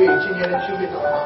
为今天的聚会祷告。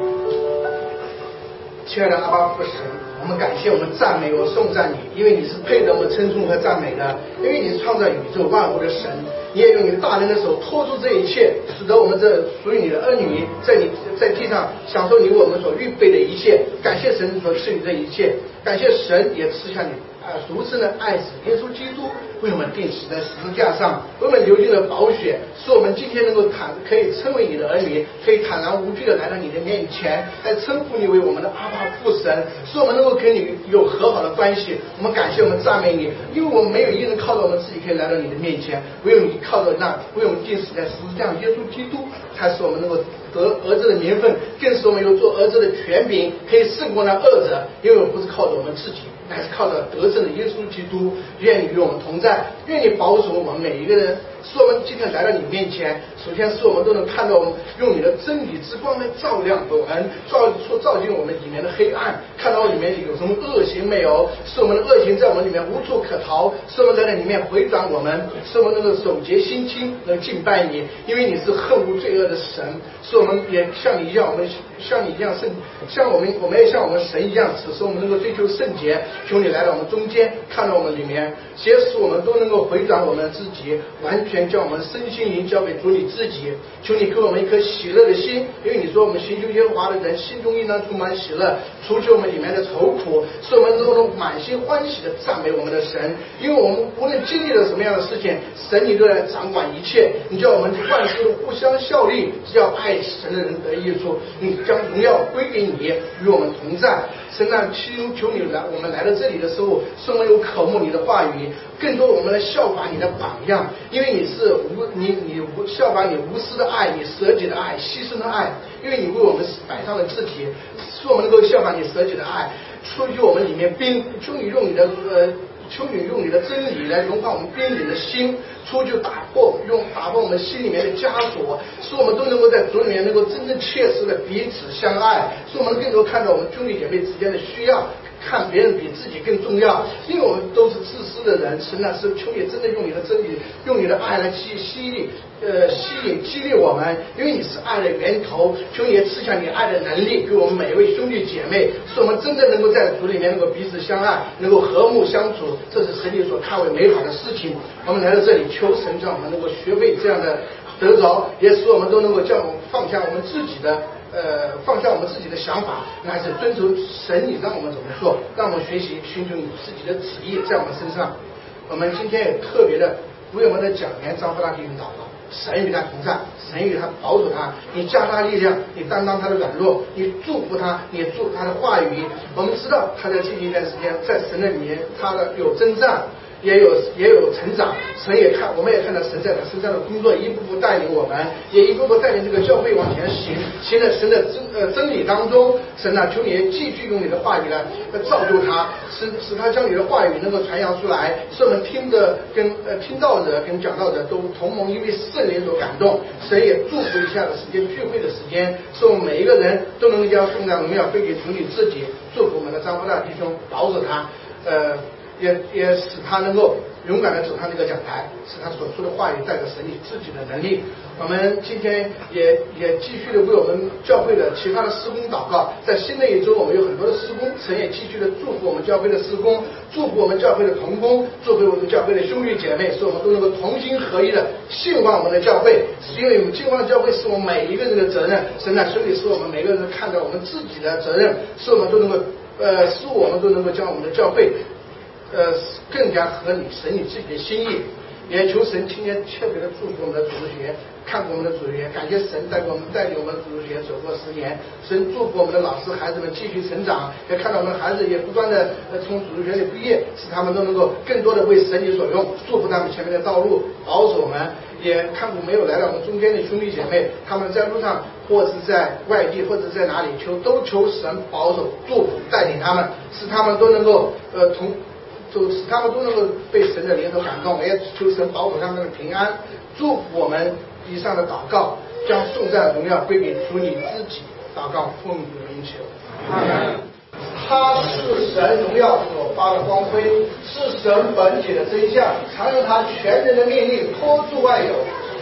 亲爱的阿爸父神，我们感谢我们赞美我颂赞你，因为你是配得我们称颂和赞美的，因为你是创造宇宙万物的神，你也用你大能的手托住这一切，使得我们这属于你的儿女在地上享受你为我们所预备的一切。感谢神所赐予这一切，感谢神也赐下你如此的爱子耶稣基督为我们钉死在十字架上，为我们流尽了宝血，使我们今天能够可以称为你的儿女，可以坦然无惧的来到你的面前，来称呼你为我们的阿爸父神，使我们能够跟你有和好的关系。我们感谢我们赞美你，因为我们没有一个人靠着我们自己可以来到你的面前，唯有你靠着那为我们钉死在十字架上耶稣基督，才使我们能够得儿子的名分，更使我们有做儿子的权柄，可以胜过那恶者，因为我不是靠着我们自己，乃是靠着得胜的耶稣基督。愿你与我们同在，愿你保守我们每一个人，使我们今天来到你面前，首先使我们都能看到我们用你的真理之光来照亮我们，照进我们里面的黑暗，看到里面有什么恶行没有，使我们的恶行在我们里面无处可逃，使我们在那里面回转我们，使我们能够守节心清，能敬拜你，因为你是恨无罪恶的神，使我们也像你一样，我们像你一样圣，我们也像我们神一样，使我们能够追求圣洁。求你来到我们中间，看到我们里面，也使我们都能够回转我们自己，完全将我们身心灵交给主你自己。求你给我们一颗喜乐的心，因为你说我们寻求耶和华的人心中应当充满喜乐，除去我们里面的愁苦，使我们都能满心欢喜的赞美我们的神。因为我们无论经历了什么样的事情，神你都来掌管一切，你叫我们万事互相效力，只要爱神的人得益处。你将荣耀归给你，与我们同在。神啊，求你来，我们来到这里的时候，使我们有渴慕你的话语，更多我们来效法你的榜样，因为你是你效法你无私的爱，你舍己的爱，牺牲的爱，因为你为我们摆上了自己，使我们能够效法你舍己的爱，出于我们里面求你用你的真理来融化我们冰冷的心，出去打破我们心里面的枷锁，使我们都能够在主里面能够真正切实的彼此相爱，使我们更多看到我们兄弟姐妹之间的需要，看别人比自己更重要，因为我们都是自私的人。神啊，是求你真的用你的真理，用你的爱来吸引激励我们，因为你是爱的源头。求你也赐下你爱的能力给我们每一位兄弟姐妹，使我们真正能够在主里面能够彼此相爱，能够和睦相处，这是神你所看为美好的事情。我们来到这里，求神让我们能够学会这样的得着，也使我们都能够叫我们放下我们自己的想法，乃是遵守神你让我们怎么做，让我们学习寻求你自己的旨意在我们身上。我们今天也特别的为我们的讲员张福大弟兄祷告，神与他同在，神与他保守他，你加他力量，你担当他的软弱，你祝福他，你祝福他的话语。我们知道他在近一段时间在神的里面，他的有征战，也有成长。我们也看到神在他身上的工作，一步步带领我们，也一步步带领这个教会往前行在神的真理当中。神啊，求你继续用你的话语来造就他，使他将你的话语能够传扬出来，使我们听到者跟讲道者都同盟，因为圣灵所感动。神也祝福一下的时间，聚会的时间，使我们每一个人都能将颂赞荣耀归给主你自己。祝福我们的张福大弟兄，保守他，也使他能够勇敢地走上这个讲台，使他所说的话语带着神你自己的能力。我们今天也继续的为我们教会的其他的施工祷告，在新的一周我们有很多的施工，神也继续的祝福我们教会的施工，祝福我们教会的同工，祝福我们教会的兄弟姐妹，使我们都能够同心合一的兴旺我们的教会。因为我们兴旺教会是我们每一个人的责任，神啊，求你使我们每个人看到我们自己的责任，使我们都能够将我们的教会更加合你神你自己的心意。也求神今天特别的祝福我们的主日学，看过我们的主日学，感谢神带领我们主日学走过10年，神祝福我们的老师孩子们继续成长，也看到我们的孩子也不断的从主日学里毕业，使他们都能够更多的为神你所用，祝福他们前面的道路，保守我们。也看过没有来到我们中间的兄弟姐妹，他们在路上或是在外地或者在哪里都求神保守祝福带领他们，使他们都能够使他们都能够被神的灵所感动，也求神保守他们的平安。祝福我们以上的祷告，将颂赞荣耀归给主你自己。祷告奉主名求，阿门。他是神荣耀所发的光辉，是神本体的真相，常用他全人的命令托住万有，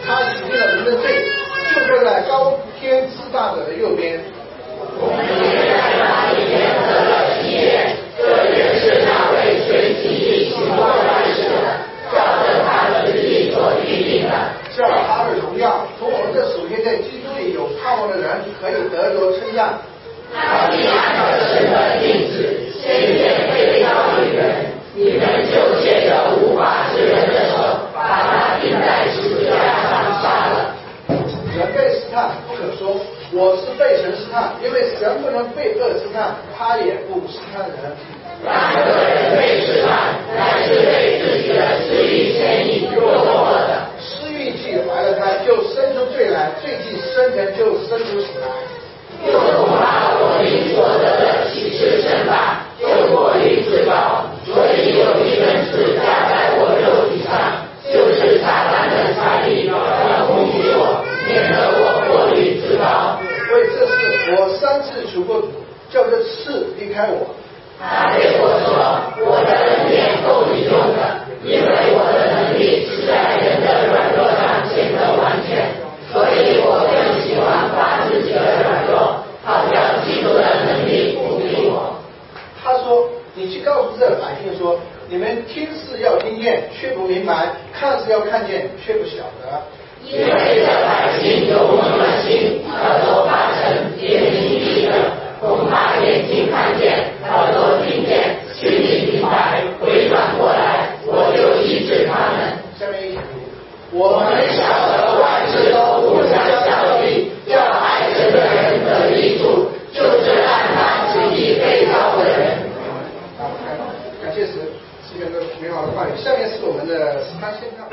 他洗净了我们的罪，就坐在高天之大者的右边。 我们现在把里面得了喜悦，这也是那位随己意行过万事的，照着他的旨意所预定的， 叫他的荣耀从我们的属天在基督里有盼望的人可以得着称赞。 他必按着神的定旨，先前被造的人，你们就借着无法之人的手，把他钉在十字架上杀了。 人被试探，不可说我是被神试探，因为神不能被恶试探，他也不试探人。 但个人被试探，乃是被自己的私欲牵引诱惑的。 私欲既怀了胎，就生出罪来；罪既生成，就生出死来。 又恐怕我灵所得的启示甚大，就过于自高，所以有一根刺架在我肉体上，就是撒旦的财力，要攻击我，免得我过于自高。 为这事，我3次求过主，叫这刺离开我。 他对我说：“我的恩典够你用的，因为我的能力是在人的软弱上显得完全，所以我更喜欢把自己的软弱，好叫基督的能力鼓励我。” 他说：“你去告诉这百姓说，你们听是要听见，却不明白；看是要看见，却不晓得。 因为这百姓有蒙了心，耳朵发沉，眼睛闭着，恐怕眼睛看见，耳朵听见，心里明白，回转过来，我就医治他们。” 下面一起， 我们晓得万事都互相效力，要爱神的人得益处，就是按他旨意被造的人。 感谢神，是一个美好的话语。下面是我们的13宣告。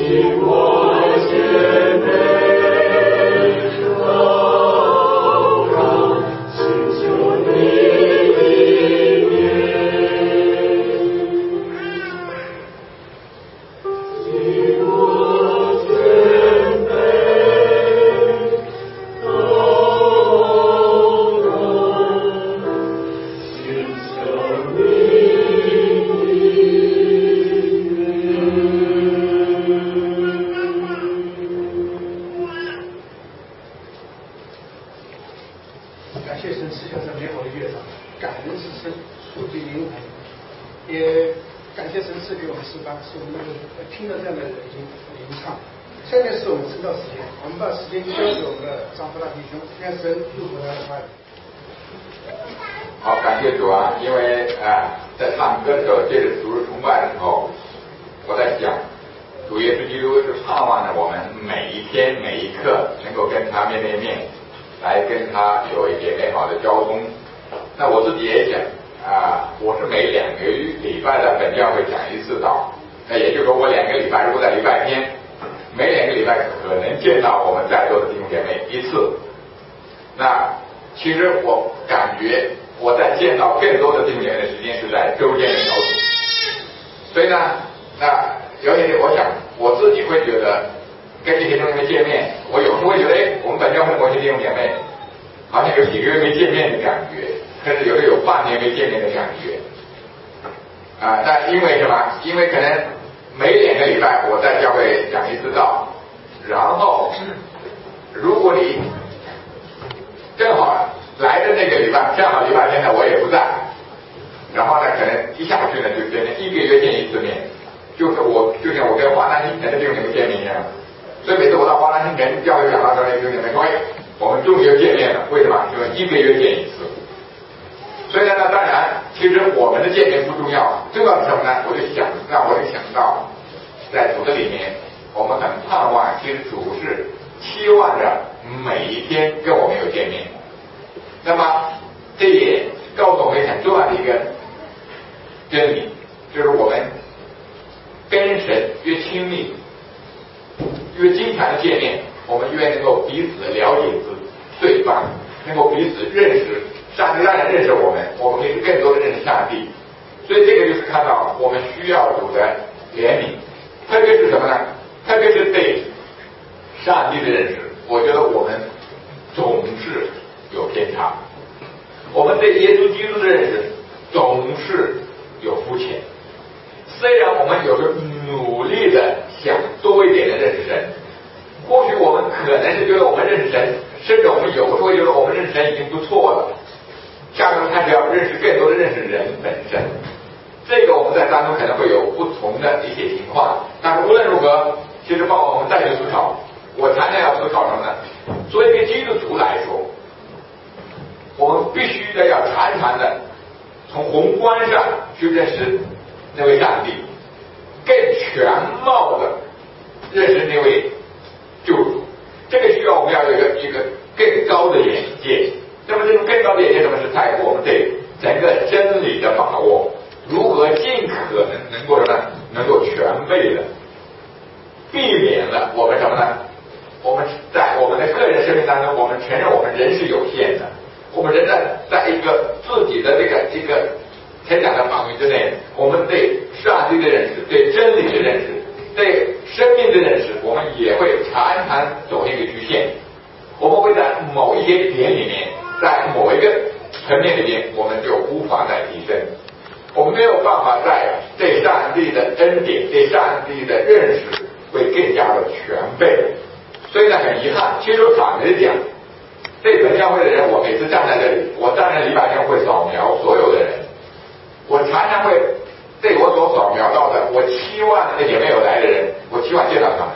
好，感谢主啊！因为在唱歌的时候，借着主日崇拜的时候，我在想，主耶稣基督是盼望着我们每一天每一刻能够跟他面对面，来跟他有一些美好的交通。那我自己也想我是每2个礼拜的本教会讲一次道，那也就是说我2个礼拜如果在礼拜天，每2个礼拜可能见到我们在座的弟兄姐妹一次。那其实我感觉我在见到更多的弟兄姐妹的时间是在周间的小组，所以呢，那有一点我想我自己会觉得跟这些弟兄姐妹见面，我有时候会觉得我们本教会的某些弟兄姐妹好像有几个月没见面的感觉，甚至有的有半年没见面的感觉那因为什么？因为可能每2个礼拜我在教会讲一次道，然后如果你正好来的那个礼拜，正好礼拜天呢我也不在，然后呢可能一下去呢就变成1个月见一次面，就像我跟华南新城的弟兄姐妹见面一样。所以每次我到华南新城教会讲到这里，弟兄姐妹说我们终于又见面了，为什么？因为1个月见一次。所以呢，当然其实我们的见面不重要，重要是什么呢？我就想到在主的里面，我们很盼望，其实主是期望着每一天跟我们有见面。那么这也告诉我们很重要的一个真理，就是我们跟神越亲密，越经常的见面，我们越能够彼此了解对方，能够彼此认识上帝，让人认识我们可以更多的认识上帝。所以这个就是看到我们需要主的怜悯，特别是什么呢？特别是对上帝的认识，我觉得我们总是有偏差，我们对耶稣基督的认识总是有肤浅。虽然我们有时候努力的想多一点的认识神，或许我们可能是觉得我们认识神，甚至我们有时候会觉得我们认识神已经不错了，下面开始要认识更多的认识人本身。这个我们在当中可能会有不同的一些情况，但是无论如何，其实帮我们再去思考，我常常要思考什么呢？作为一个基督徒来说，我们必须的要常常的从宏观上去认识那位上帝，更全貌的认识那位救主。这个需要我们要有一个更高的眼界。那么这种更高的眼界，什么是在乎我们对整个真理的把握，如何尽可能够什么呢？能够全备的避免了我们什么呢？我们在我们的个人生命当中，我们承认我们人是有限的，我们仍然在一个自己的这个成长的范围之内，我们对上帝的认识，对真理的认识，对生命的认识，我们也会常常走那个局限。我们会在某一些点里面，在某一个层面里面，我们就无法再提升，我们没有办法在对上帝的恩典、对上帝的认识会更加的全备。所以呢，很遗憾，其实反着讲，对本教会的人，我每次站在这里，我站在礼拜天会扫描所有的人，我常常会对我所扫描到的，我期望那些没有来的人，我期望见到他们，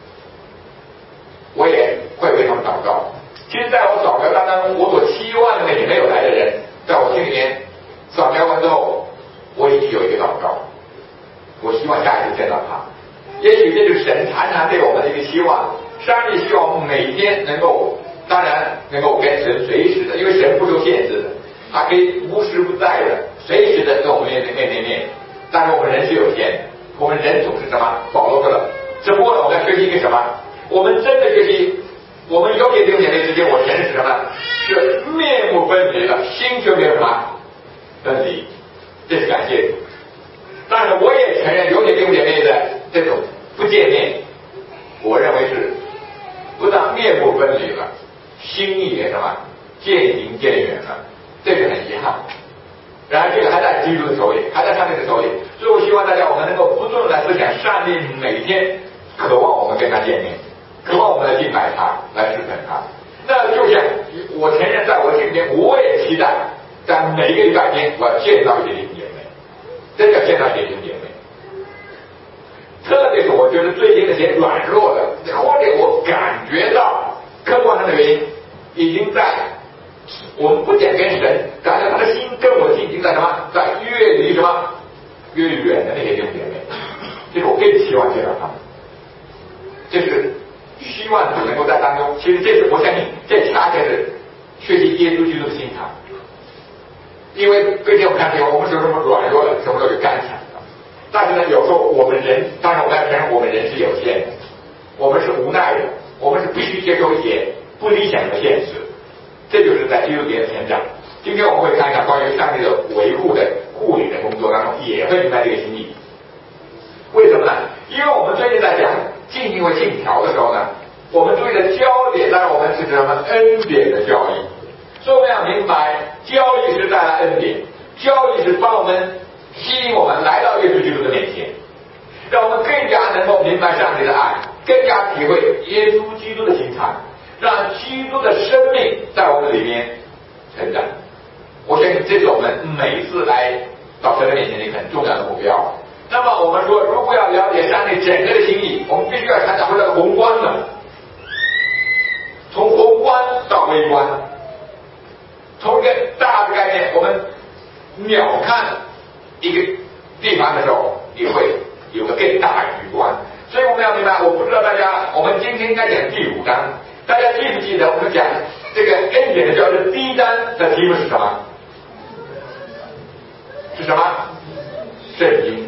我也会为他们祷告。其实在我扫描当中，我所期望的那些没有来的人，在我心里面扫描完之后，我已经有一个祷告，我希望下一次见到他。也许这就是神常常对我们的一个希望，上帝希望我们每天能够，当然能够跟神随时的，因为神不受限制的，他可以无时不在的随时的跟我们面对面，但是我们人是有限的，我们人总是什么？保罗说的，只不过我们学习一个什么？我们真的学习，我们有点弟兄姐妹之间，我承认是什么？是面目分离了，心却没有什么分离，这是感谢主。但是我也承认有点弟兄姐妹的这种不见面，我认为是不但面目分离了，心意也什么渐行渐远了，这是很遗憾。然而这个还在基督的手里，还在上帝的手里，所以我希望大家我们能够不断的思想，上帝每天渴望我们跟他见面，渴望我们来敬拜他，来侍奉他。那就像我承认，在我心里面，我也期待在每一个礼拜天我要见到一些弟兄姐妹，真的见到一些弟兄姐妹。特别是我觉得最近那些软弱的，或者我感觉到客观上的原因，已经在我们不仅跟神，感觉他的心跟我心已经在什么，在越离什么越远的那些弟兄姐妹，这是我更希望见到他们。这是希望主能够在当中，其实这是我相信，这恰恰是学习耶稣基督的心肠。因为最近我看见我们是什么软弱的，什么都有刚强的，但是呢，有时候我们人，当然我们要承认我们人是有限的，我们是无奈的，我们是必须接受一些不理想的现实，这就是在基督里的成长。今天我们会看一看关于上帝的维护的护理的工作当中，也会明白这个心意。为什么呢？因为我们最近在讲进行为信条的时候呢，我们注意的焦点，当然我们是什么恩典的教义，所以我们要明白，教义是带来恩典，教义是帮我们吸引我们来到耶稣基督的面前，让我们更加能够明白上帝的爱，更加体会耶稣基督的心肠，让基督的生命在我们里面成长。我相信这是我们每一次来到神的面前的一个很重要的目标。那么我们说，如果要了解上帝整个的心意，我们必须要看到这个宏观的，从宏观到微观，从一个大的概念，我们秒看一个地方的时候，也会有个更大的宏观。所以我们要明白，我不知道大家，我们今天应该讲第5章，大家记不记得我们讲这个恩典的教义第1章的题目是什么？是什么？圣经。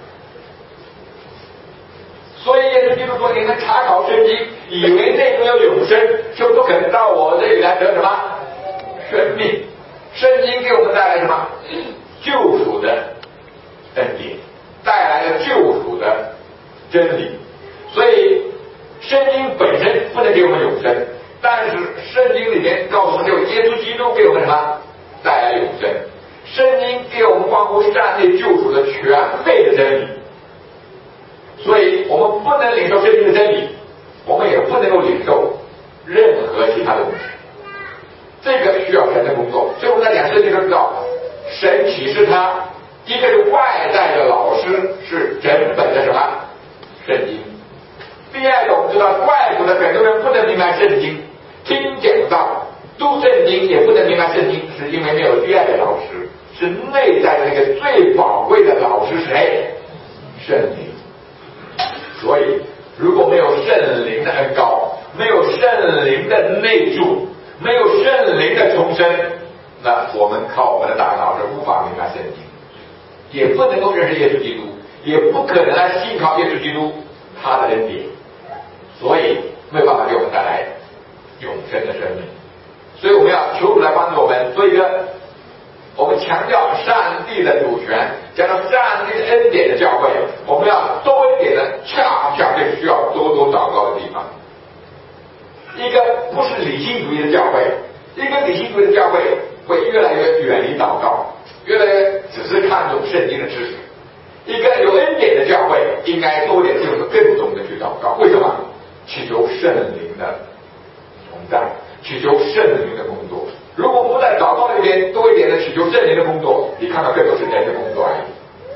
所以耶稣基督说，你们查考圣经，以为内中有永生，就不肯到我这里来得什么生命。圣经给我们带来什么？救赎的恩典，带来了救赎的真理。所以圣经本身不能给我们永生，但是圣经里面告诉我们，就耶稣基督给我们什么带来永生。圣经给我们关乎上帝救赎的全备的真理。所以我们不能领受圣经的真理，我们也不能够领受任何其他的东西。这个需要神的工作。所以我们在讲圣经就知道，神启示他，一个是外在的老师，是整本的什么圣经。第二个我们知道，外国的很多人不能明白圣经，听讲道读圣经也不能明白圣经，是因为没有第二个老师，是内在的那个最宝贵的老师是谁？圣灵。所以如果没有圣灵的恩膏，没有圣灵的内住，没有圣灵的重生，那我们靠我们的大脑是无法明白圣经，也不能够认识耶稣基督，也不可能来信靠耶稣基督他的恩典，所以没有办法给我们带来永生的生命。所以我们要求主来帮助我们做一个，我们强调上帝的主权，讲到上帝的恩典的教会，我们要多一点的，恰恰就需要多多祷告的地方。一个不是理性主义的教会，一个理性主义的教会会越来越远离祷告，越来越只是看重圣经的知识。一个有恩典的教会应该多点就是更重的去祷告。为什么？祈求圣灵的同在，祈求圣灵的工作。如果不在祷告里边多一点的祈求圣灵的工作，你看到更多是人的工作而已。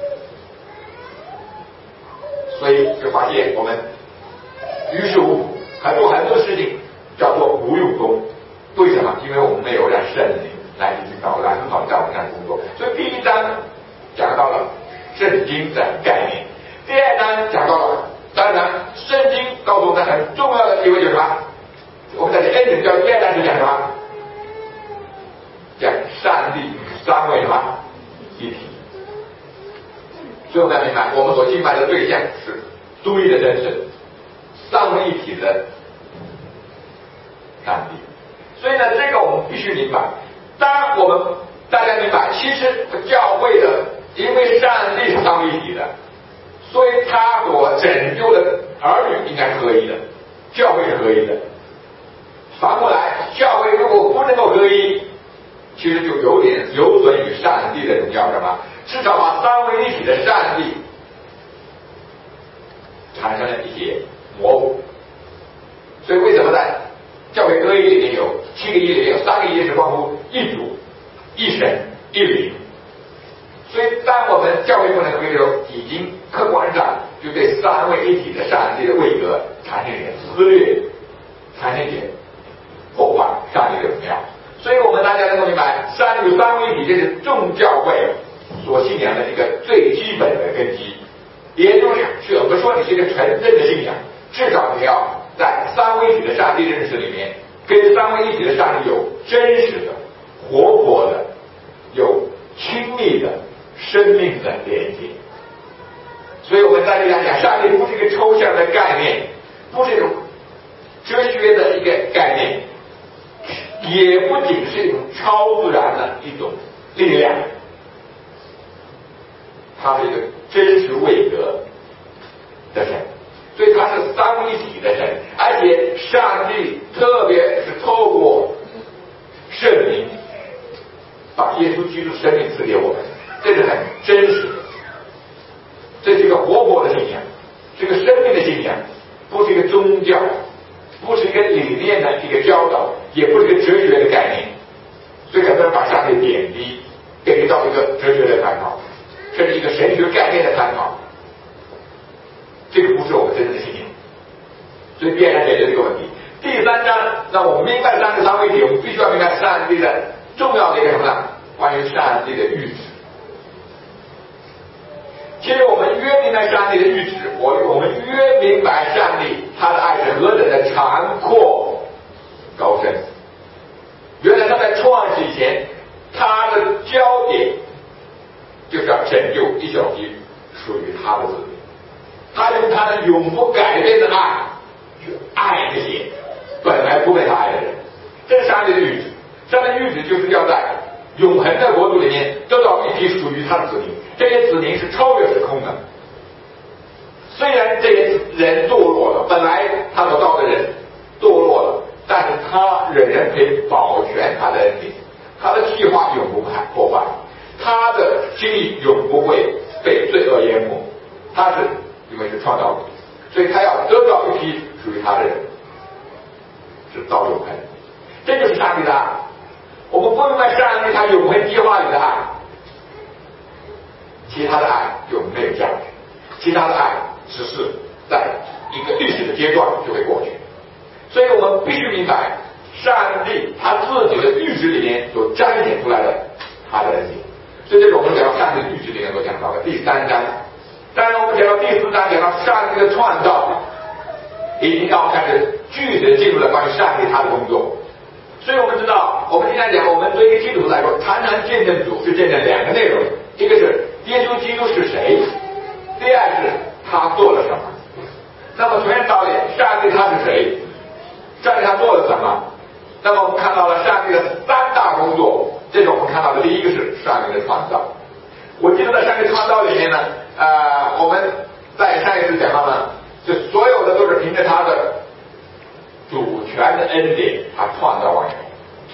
所以就发现我们于事无补，很多事情叫做无用功。为什么？因为我们没有让圣灵来进行导览，很好在我们上工作。所以第1章讲到了圣经的概念，第2章讲到了，当然圣经告诉我们很重要的地位就是什么？我们在这恩典教第2章是讲什么？讲上帝3位什么一体。所以我们要明白，我们所敬拜的对象是独一的真神，3 三位一体的上帝。所以呢，这个我们必须明白。当我们大家明白，其实教会的，因为上帝是三位一体的，所以他所拯救的儿女应该是合一的，教会是合一的。反过来，教会如果不能够合一，其实就有点有损于上帝的荣耀，什么？至少把三位一体的上帝产生了一些模糊。所以为什么在教会合一里面有7个一里面有3个一是关乎一主、一神、一灵？所以当我们教会不能合一的时候，已经客观上就对三位一体的上帝的位格产生一点撕裂，产生一点破坏上帝的荣耀。所以我们大家能够明白，三位一体这是众教会所信仰的一个最基本的根基。也就是我们说你是一个纯正的信仰，至少你要在三位一体的上帝认识里面，跟三位一体的上帝有真实的、活泼的、有亲密的生命的连接。所以我们在这里讲，上帝不是一个抽象的概念，不是一种哲学的一个概念，也不仅是一种超自然的一种力量，它是一个真实位格的神，所以它是三位一体的神。而且上帝特别是透过圣灵把耶稣基督生命赐给我们，这是很真实的，这是一个活泼的信仰，是一个生命的信仰，不是一个宗教，不是一个理念的一个教导，也不是一个哲学的概念。所以很多人把上帝贬低，给到一个哲学的探讨，甚至一个神学概念的探讨，这个不是我们真正的信仰。所以必然解决这个问题。第3章，那我们明白上帝三位一体，我们必须要明白上帝的重要的一个什么呢？关于上帝的预旨。其实我们越明白上帝的预旨，我们越明白上帝他的爱是何等的长阔高深。原来他在创世以前，他的焦点就是要拯救一小批属于他的子民，他用他的永不改变的爱去爱那些本来不被他爱的人。这是上帝的预旨。上帝的预旨就是要在永恒的国度里面得到一批属于他的子民，这些子民是超越时空的。虽然这些人堕落了，本来他所造的人堕落了，但是他仍然可以保全他的恩典，他的计划永不破坏，他的心意永不会被罪恶淹没。他是因为是创造主，所以他要得到一批属于他的人，是到永恒。这就是上帝的爱。我们不明白上帝他永恒计划里的爱，其他的爱就没有价值，其他的爱只是在一个历史的阶段就会过去。所以我们必须明白上帝他自己的预旨里面所彰显出来的他的恩典。所以这是我们讲到上帝的预旨里面所讲到的第3章。当然我们讲到第4章，讲到上帝的创造，已经要开始具体的进入了关于上帝他的工作。所以我们知道，我们经常讲，我们对于基督徒来说，常常见证主是见证2个内容，一个是耶稣基督是谁，第二是他做了什么。那么同样道理，上帝他是谁，上帝他做了什么？那么我们看到了上帝的3大工作。这是我们看到的第一个是上帝的创造。我记得在上帝创造里面呢，我们在上一次讲到呢，就所有的都是凭着他的主权的恩典，他创造万有。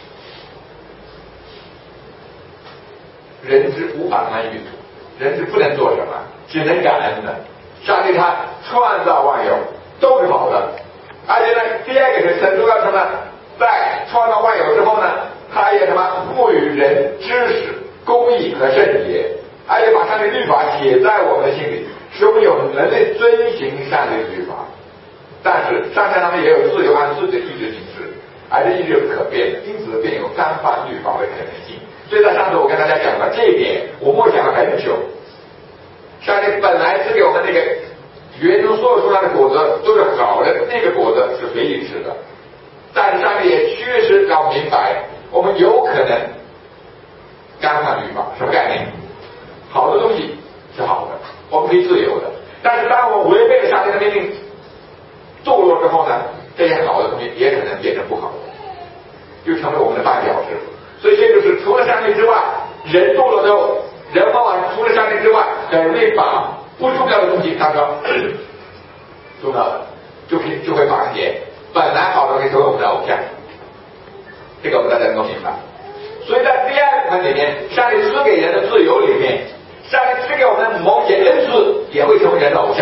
人是无法参与主，人是不能做什么，只能感恩的。上帝他创造万有都是好的，而且呢，第二个是神主要什么？在创造万有之后呢，他也什么赋予人知识、公义和圣洁，而且把上帝律法写在我们的心里，使我们有能力遵行上帝的律法。但是上帝他们也有自由按自己的意志行事，而这意志是可变的，因此便有干犯律法的可能性。所以在上次我跟大家讲了这一点，我默想了很久。上帝本来是给我们那个园中所有树上的果子都是好的，那个果子是随意吃的。但是上帝也确实让我明白，我们有可能干犯律法。什么概念？好的东西是好的，我们可以自由的。但是当我违背了上帝的命令，堕落之之后呢，这些好的东西也可能变成不好的，就成为我们的绊脚石。所以这就是除了上帝之外，人堕落之后，人往往除了上帝之外，很容易把不重要的东西当成重要的，就会把那些本来好的东西成为我们的偶像。这个我们大家能够明白。所以在第二部分里面，上帝赐给人的自由里面，上帝赐给我们的某些恩赐也会成为人的偶像，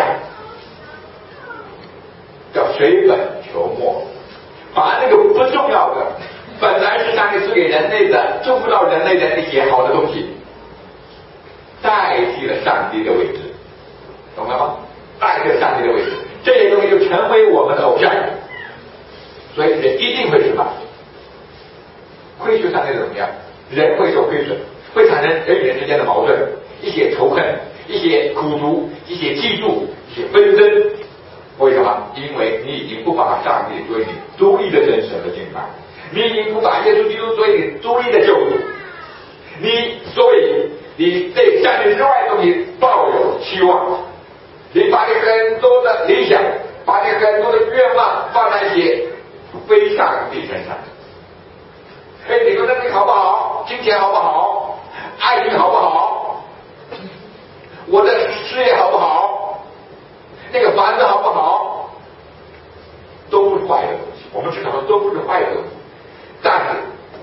叫随本求末，把那个不重要的，本来是上帝赐给人类的，祝福到人类的那些好的东西，代替了上帝的位置，懂了吗？代替了上帝的位置，这些东西就成为我们的偶像，所以人一定会失败。亏缺上帝的怎么样？人会受亏损，会产生人与人之间的矛盾，一些仇恨，一些苦毒，一些嫉妒，一些纷争。为什么？因为你已经不把上帝作为你独一的真神的敬拜，你已经不把耶稣基督作为你独一的救主，所以你对上帝之外的东西抱有期望，你把你很多的理想，把你很多的愿望放在一些非上帝身上。你说能力好不好？金钱好不好？爱情好不好？我的事业好不好？那个房子好不好？都不是坏的东西，我们只能说都不是坏的东西。但是，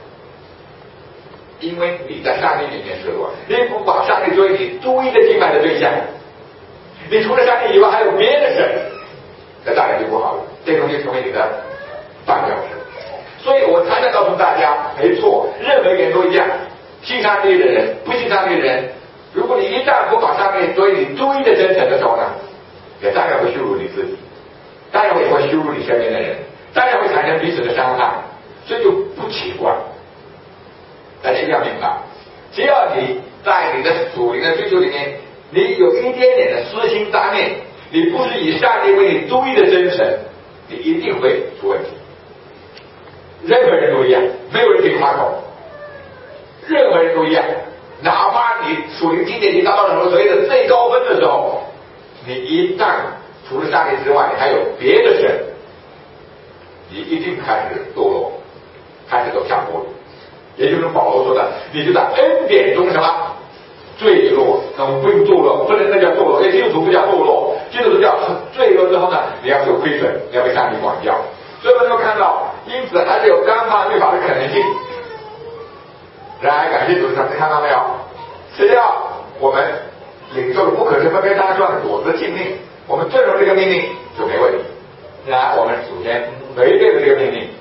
因为你在上帝里面失落，你不把上帝作为你独一的敬拜的对象，你除了上帝以外还有别的神，那当然就不好了。这东西成为你的绊脚石。所以我常常告诉大家，没错，任何人都一样，信上帝的人，不信上帝的人，如果你一旦不把上帝作为你独一的真神的时候呢，也当然会羞辱你自己，当然会羞辱你身边的人，当然会产生彼此的伤害，所以就不奇怪。大家一定要明白，只要你在你的属灵的追求里面，你有一点点的私心杂念，你不是以上帝为你独一的真神，你一定会出问题。任何人都一样，没有人可以夸口，任何人都一样，哪怕你属灵境界已经达到了所谓的最高分的时候，你一旦除了上帝之外，你还有别的神，你一定开始堕落，开始走下坡路。也就是保罗说的，你就在恩典中什么坠落，那我们不用堕落，不能那叫堕落，基督徒不叫堕落，基督徒叫坠落之后呢，你要受亏损，你要被上帝管教。所以我们能够看到，因此还是有干犯律法的可能性。然而感谢主，上次看到没有？只要我们领受了不可分别当算果子禁令，我们遵守这个命令就没问题。然而我们首先违背了这个命令，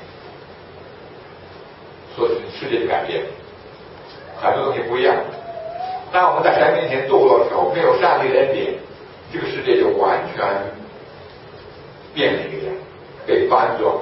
所以世界就改变了，很多东西不一样。当我们在神面前堕落的时候，没有上帝的恩典，这个世界就完全变了一个样，被翻转。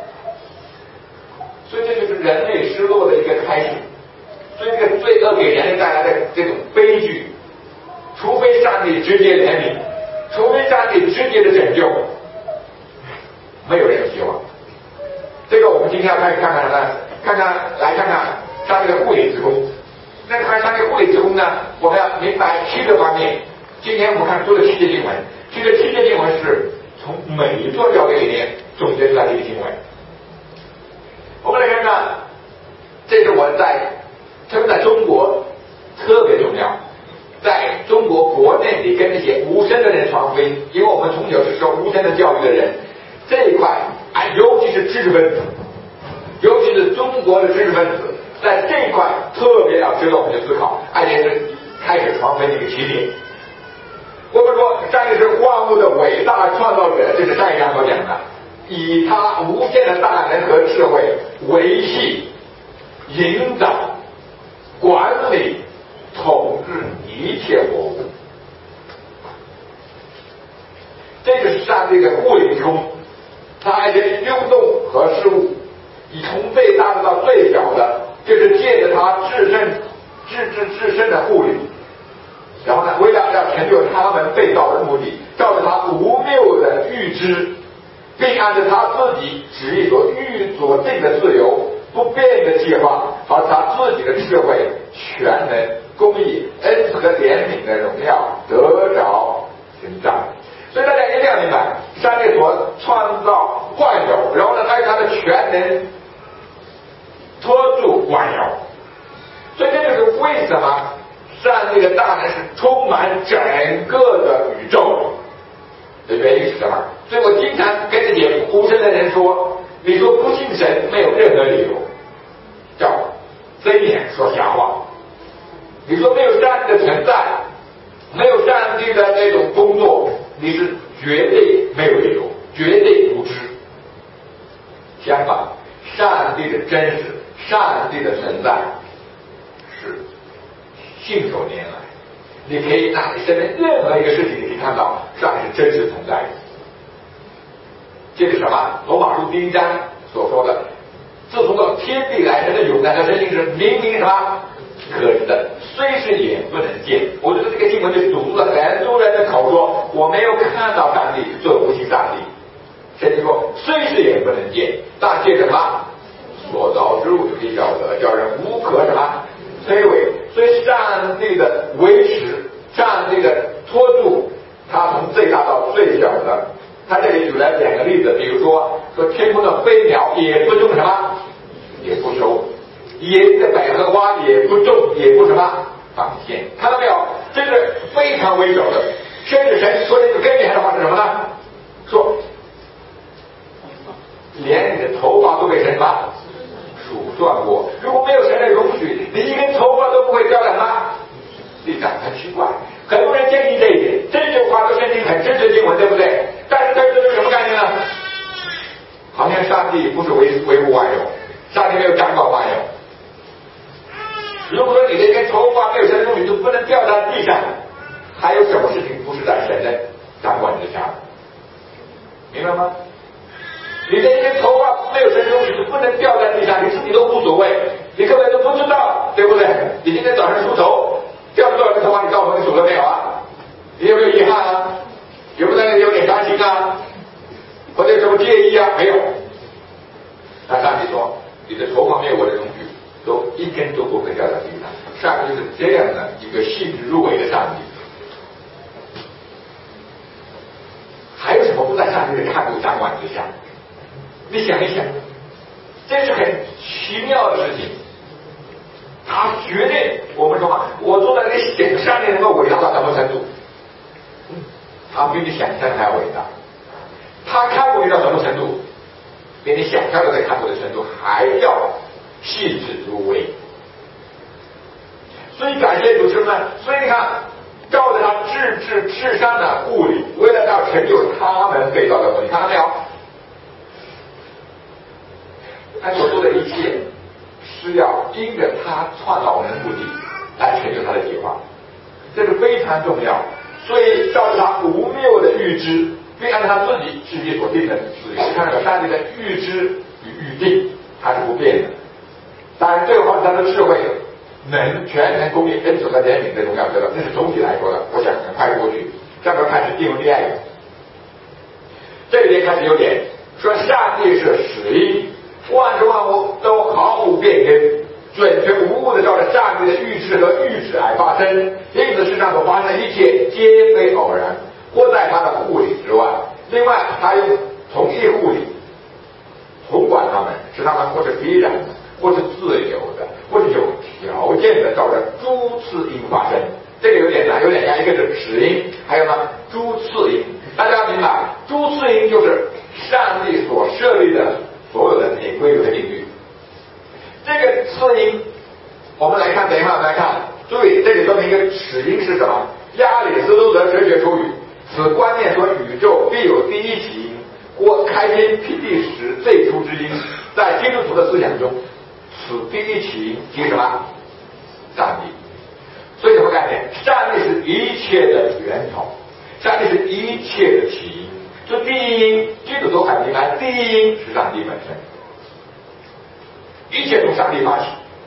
所以这就是人类失落的一个开始。所以这个罪恶给人类带来的这种悲剧，除非上帝直接怜悯，除非上帝直接的拯救，没有人有希望。这个我们今天要开始看看什么呢？来看看上帝的护理之功。那看上帝护理之功呢，我们要明白7个方面。今天我们看出了7节经文，这个7节经文是从每一座教会里面总结出来的一个经文。我们来看看，这是我特别在中国特别重要，在中国国内里跟那些无神的人传福音，因为我们从小是受无神的教育的人，这一块尤其是知识分子，尤其是中国的知识分子，在这一块特别要值得我们去思考，而且是开始传福音的一个起点。我们说上帝是万物的伟大创造者，这是上一章所讲的，以他无限的大能和智慧维系、引导、管理、统治一切活物，这就是上帝的护理之功。他而且运动和事物，以从最大的到最小的，就是借着他自身的护理，然后呢，为了要成就他们被造的目的，照着他无谬的预知，并按照他自己旨意所定的自由不变的计划和他自己的智慧、全能、公义、恩慈和怜悯的荣耀得着称赞。 所以大家一定要明白，上帝所创造万有，然后呢，他有他的全能托住万有。所以这就是为什么上帝的大能是充满整个的宇宙的原因是什么？所以我经常跟这些无神的人说，你说不信神没有任何理由，叫睁眼说瞎话。你说没有上帝的存在，没有上帝的那种工作，你是绝对没有理由，绝对无知。相反，上帝的真实，上帝的存在是信手拈来。你可以拿你身边任何一个事情，你可以看到上帝是真实存在的。这是什么？罗马书第1章所说的，自从到天地来，人的永在的真心是明明什么可知的，虽是眼不能见。我觉得这个经文就堵住了很多人的口，说我没有看到上帝，所以不信上帝。圣经说虽是眼不能见，但借什么所造之物就可以晓得，叫人无可什么摧毁。所以上帝的维持，上帝的托住，他从最大到最小的。他这里举了2个例子，比如说天空的飞鸟也不种什么，也不收，野地的百合花也不种，也不什么放线，看到没有？这是非常微小的。甚至神说了一个更厉害的话是什么呢？说连你的头发都被神数算过，如果没有神的容许，你一根头发都不会掉在什么地上，很奇怪。很多人坚信这一点，这句话都圣经很真实的经文，对不对？但是这是什么概念呢？好像上帝不是维护万有，上帝没有掌管万有。如果说你的一根头发没有神的容许就不能掉在地上，还有什么事情不是在神的掌管之下？明白吗？你的一根头发没有神的容许就不能掉在地上，你自己都无所谓，你根本都不知道，对不对？你今天早上梳头掉了多少根头发，你告诉我你数了没有啊？你有没有遗憾啊？有没有点担心啊？或者有什么介意啊？没有。那上帝说，你的头发没有我的容许，都一根都不会掉在地上。上帝就是这样的一个细致入微的上帝。还有什么不在上帝的看顾掌管之下？你想一想，这是很奇妙的事情。他绝对，我们说嘛，我做的那个上帝能够伟大到什么程度？他比你想象的还要伟大。他看顾你到什么程度？比你想象的在看顾的程度还要细致入微。所以感谢主是不是？所以你看，照着他至善的护理，为了要成就他们被造的目的，看到没有？他所做的一切是要因着他创造我们的目的来成就他的计划，这是非常重要。所以照着他无谬的预知，并按照他自己世界所定的旨意，看到上帝的预知与预定，他是不变的。当然，这个话是他的智慧，全能公义、恩慈和怜悯的荣耀得到，这是总体来说的。我想很快过去，下面开始进入第2个。这里边开始有点说，上帝是始因，万事万物都毫无变更，准确无误的照着上帝的预知和预旨而发生，因此世上所发生的一切皆非偶然，或在他的护理之外。另外，他用同一护理统管他们，使他们或是必然的，或是自由的，或是有条件的照着诸次因发生。这个有点难，有点像一个是始因，还有呢诸次因。大家要明白，诸次因就是上帝所设立的所有的那些规律和定律。这个次因，我们来看，等一下我们来看，注意这里说明一个始因是什么？亚里士多德哲学出语，此观念说宇宙必有第一起因，或开天辟地时最初之因。在基督徒的思想中，此第一起因即什么？上帝。所以什么概念？上帝是一切的源头，上帝是一切的起因。这第一因，基督徒很明白，第一因是上帝本身，一切从上帝发起，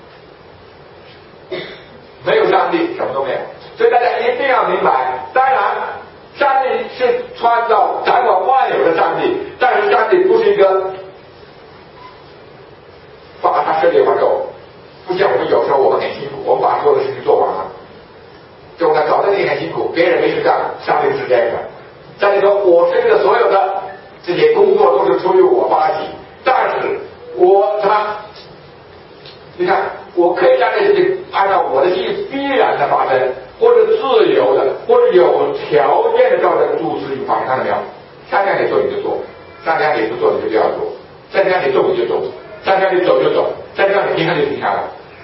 没有上帝什么都没有。所以大家一定要明白，当然上帝是创造掌管万有的上帝，但是上帝不是一个把他设计完之后，不像我们有时候我们很辛苦，我们把所有的事情做完了，就我搞得你很辛苦，别人没事干，上帝是这样的。上帝说再让你动就动，再让你走就走，再让你停下就停下来。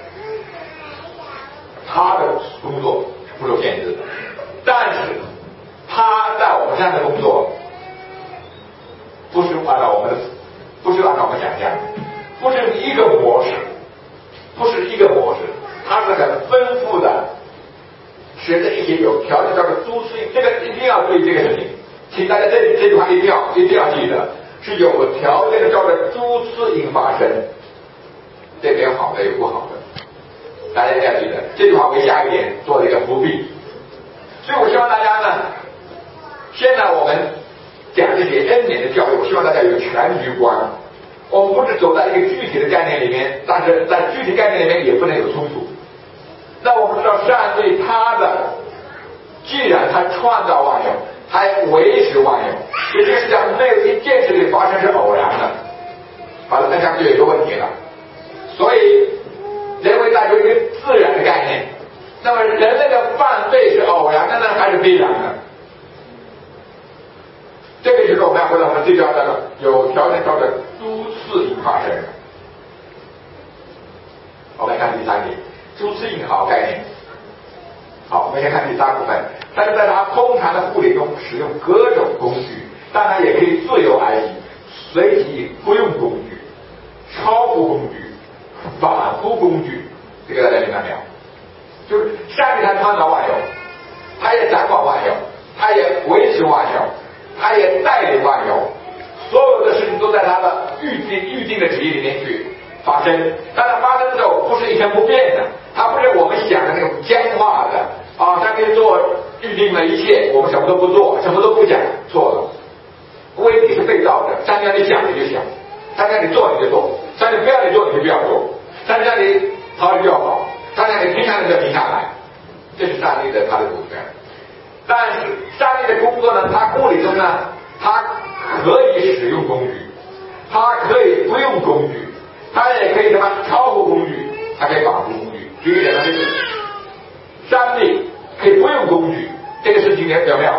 他的工作是不受限制的，但是他在我们身上的工作不是按照我们想象，不是一个模式，它是很丰富的，使得一些有条件叫做蛛丝，这个一定要注意这个事情，请大家这句话一定要记得，是有条件的叫做蛛丝引发生，这边有好的有不好的，大家一定要记得这句话为下一点做了一个伏笔。所以我希望大家呢，现在我们讲这些恩典的教育，我希望大家有全局观。我们不是走在一个具体的概念里面，但是在具体概念里面也不能有冲突。那我们知道上帝他的，既然他创造万有，他维持万有，也就是讲没有一件事情发生是偶然的，好了，那下面就有一个问题了。所以人为带出一个自然的概念，那么人类的犯罪是偶然的呢，还是必然的？这个就是我们要回到我们最重要的有条件叫做蛛丝引发生。我们来看第三点，蛛丝引发概念。好，我们先看第三部分。但是在他通常的护理中使用各种工具，当然也可以自由而行，随即不用工具，超乎工具，反复工具，这个大家明白没有？就是上帝他创造万有，他也掌管万有，他也维持万有，他也带领万有，所有的事情都在他的预定的旨意里面去发生。当然发生的时候不是一成不变的，它不是我们想的那种僵化的啊，上帝做预定了一切，我们什么都不做，什么都不讲，错了。因为你是被造的，上帝让你想你就想，上帝让你做你就做，上帝不要你做你就不要做，上帝让你好你就要好，上帝让你停下来就停下来，这是上帝的他的主权。但是上帝的工作呢，他护理中呢，他可以使用工具，他可以不用工具，他也可以什么超乎工具，他可以反复工具。举个简单例子，上帝可以不用工具，这个事情有没有？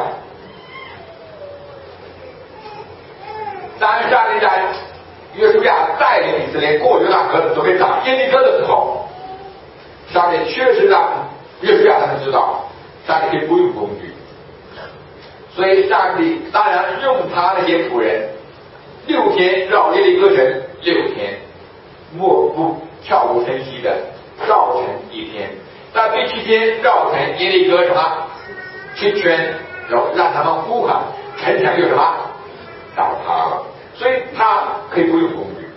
当上帝在约书亚带领以色列过约旦河准备打耶利哥的时候，上帝确实让约书亚他们知道，上帝可以不用工具。所以上帝当然用他那些仆人6天绕耶利哥城6天，默不悄无声息的绕城1天，到第7天绕城耶利哥什么7圈，然后让他们呼喊，城墙就什么倒塌了。所以他可以不用工具，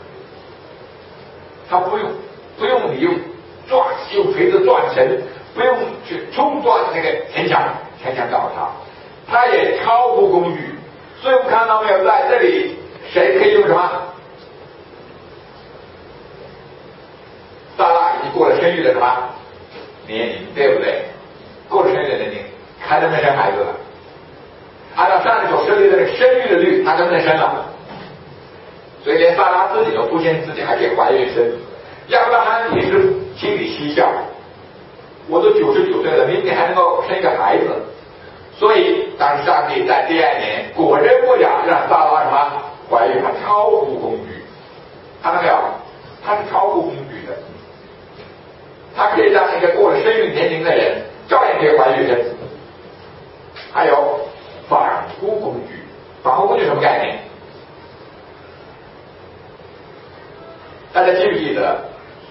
他不用你用锤子撞城，不用去冲撞那个城墙倒塌。他也超乎工具，所以我们看到没有，在这里谁可以用什么？撒拉已经过了生育的什么年龄，对不对？过了生育的年龄，还能不能生孩子了？按照上帝所设立的生育的率，他能不能生了？所以连撒拉自己都不信自己还可以怀孕生。亚伯拉罕也是心里嬉笑，我都99岁了，明年还能够生一个孩子。所以当时上帝在第2年果真不假，让撒拉什么怀孕，他超乎工具，看到没有？他是超乎工具的，他可以让一个过了生育年龄的人照样可以怀孕生子。还有反复工具，反复工具什么概念？大家记不记得，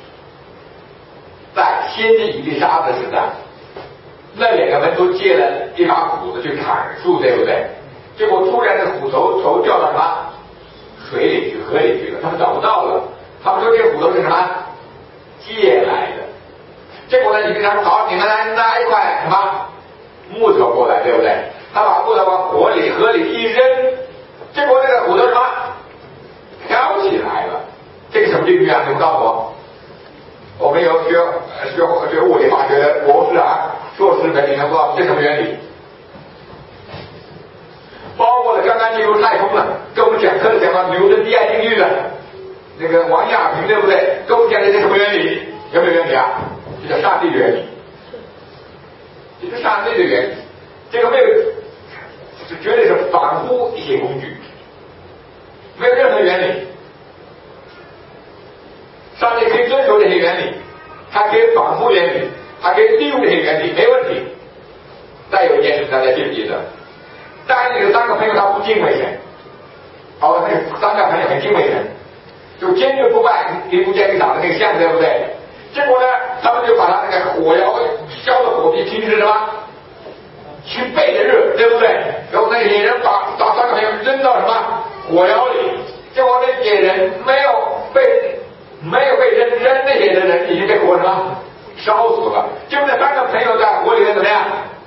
在先知以利沙的时代，那2个门徒借了一把斧子去砍树，对不对？结果突然的斧头掉到什么水里去、河里去了，他们找不到了。他们说这个斧头是什么借来的。结果呢，你跟他说好，你们来拿一块什么木头过来，对不对？他把木头往河里一扔，结果那个斧头什么飘起来了。这个什么定律啊？你们告诉我。我们有学物理化学的博士啊、硕士的，你们知道这什么原理？包括了刚刚进入太空了，跟我们讲课的讲到牛顿第2定律的那个王亚平，对不对？跟我们讲的这什么原理？有没有原理啊？这叫上帝原理，这是上帝的原理。这个没有，绝对是反乎一些工具，没有任何原理。 伟人，就坚决不拜尼布甲尼撒的那个像，对不对？结果呢，他们就把他那个火窑烧的火比平时什么10倍的热，对不对？然后那些人把3个朋友扔到什么火窑里，结果那些人没有被扔那些的人已经被火什么烧死了。结果那3个朋友在火里面怎么样？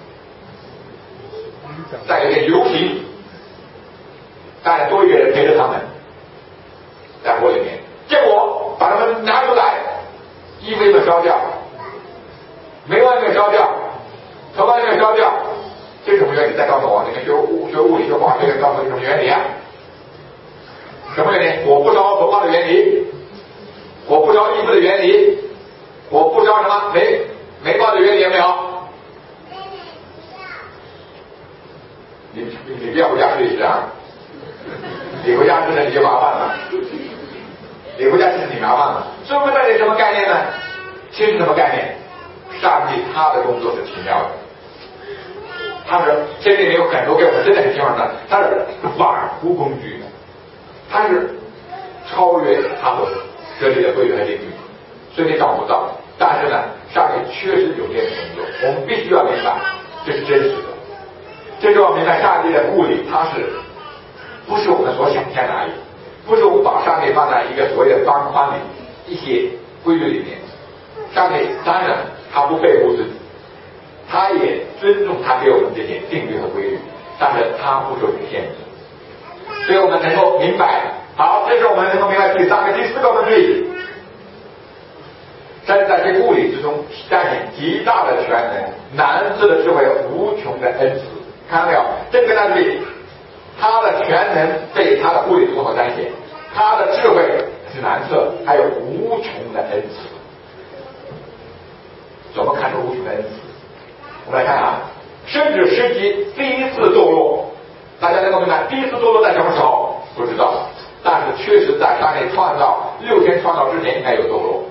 在有点游行，大概多一个人陪着他们在火里面，结果把他们拿出来，衣服也没有烧掉，眉毛也没有烧掉，头发也没有烧掉。这是什么原理？再告诉我，你们学物理学化学告诉我什么原理啊？什么原理？火不烧头发的原理，火不烧衣服的原理，火不烧什么眉毛的原理有没有？你不要回家试一试啊！你回家试试你就麻烦了，你回家试试你麻烦了。所以我们带点什么概念呢？其实什么概念？上帝他的工作是奇妙的。他是这里面有很多给我们真的很希望的，他是反乎工具的，他是超越他所设立的规律和领域，所以你找不到。但是呢，上帝确实有这样的工作，我们必须要明白这是真实的。这就要明白上帝的护理，它是不是我们所想象的而已，不是我们把上帝放在一个所谓的方框里一些规律里面。上帝当然他不背乎自己，他也尊重他给我们这些定律和规律，但是他不受限制。所以我们能够明白，好，这是我们能够明白第4个问题。神在这物理之中彰显极大的全能，难测的智慧，无穷的恩慈。看到没有？这个在这里，他的全能被他的物理之中所彰显，他的智慧是难测，还有无穷的恩慈。怎么看出无穷的恩慈？我们来看啊，甚至诗集第一次堕落，大家能够明白第一次堕落在什么时候？不知道，但是确实在上帝创造6天创造之前应该有堕落。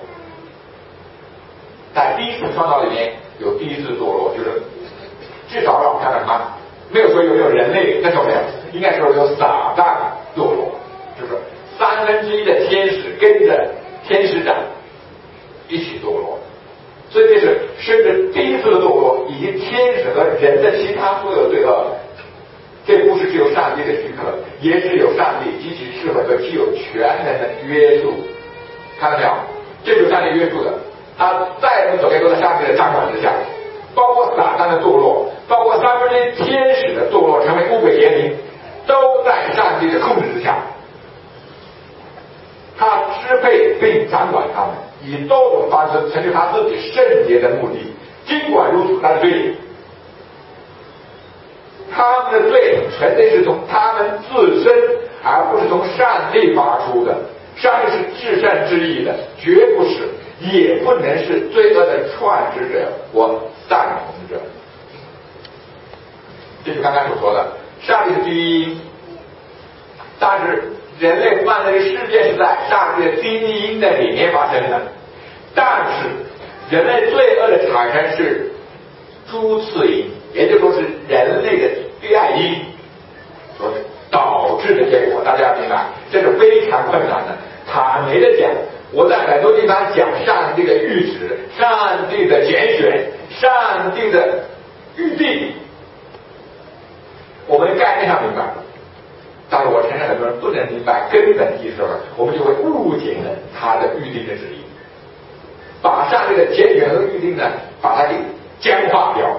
在第一次创造里面有第一次堕落，就是至少让我们看到什么？没有说有人类，那时候没有，应该说有撒旦堕落，就是1/3的天使跟着天使长一起堕落。所以这是甚至第一次的堕落，以及天使和人的其他所有罪恶，这不是只有上帝的许可，也是有上帝极其智慧和具有全能的约束。看到没有？这就是上帝约束的，他再不走开都在上帝的掌管之下，包括撒旦的堕落，包括1/3天使的堕落成为污鬼邪灵，都在上帝的控制之下。他支配并掌管他们，以多种方式成就他自己圣洁的目的。尽管如此，但是他们的罪纯粹是从他们自身，而不是从上帝发出的。上帝是至善至义的，绝不是，也不能是罪恶的创制者或赞同者。这是刚才所说的，上帝是第一，但是人类犯罪的事件是在上帝的第一因的里面发生的，但是人类罪恶的产生是诸次因，也就是说是人类的第二因所导致的结果。大家要明白，这是非常困难的。坦白的讲，我在很多地方讲上帝的预旨、上帝的拣选、上帝的预定，我们概念上明白，但是我承认很多人不能明白根本意思，我们就会误解了他的预定的旨意，把上帝的拣选和预定呢，把它给僵化掉，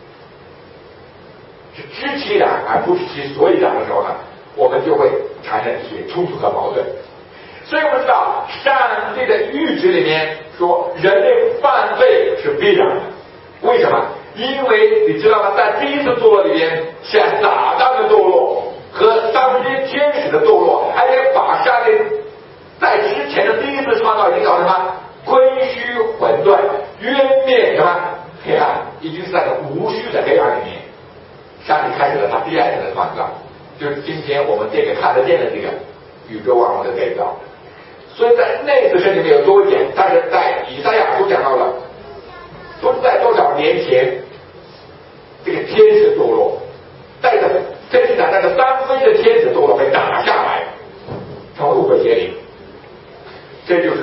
是知其然而不知其所以然的时候呢，我们就会产生一些冲突和矛盾。所以我们知道，上帝的预旨里面说，人类犯罪是必然的。为什么？因为你知道吗？在第一次堕落里面，像撒旦的堕落和1/3天使的堕落，还得把上帝在之前的第一次创造已经搞什么亏虚混沌、渊灭什么黑暗，已经是在无序的黑暗里面。上帝开始了他第2次的创造，就是今天我们这个看得见的这个宇宙万物的构造。所以在那次圣经没有多讲，但是在以赛亚书讲到了，说在多少年前，这个天使堕落，带着天使长带着3分的天使堕落被打下来，成为污鬼邪灵。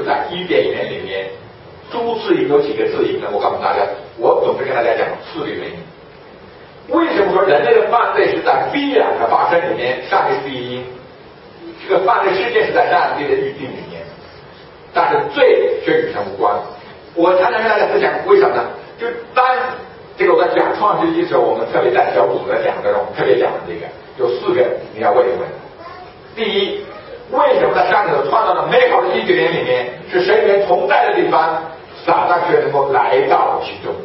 在伊甸园里面，诸次因有几个次因呢？我告诉大家，我总是跟大家讲4个原因。为什么说人类的犯罪是在必然的发生里面，上帝是第一因？这个犯罪事件是在上帝的预定里面，但是罪却与神无关。我常常跟大家分享，为什么呢？就当这个我在讲创世纪的时候，我们特别在小组在讲的时候，特别讲的这个有4个你要问一问。第一，为什么在上帝所创造的美好的伊甸园里面，是神与人同在的地方，撒旦却能够来到其中？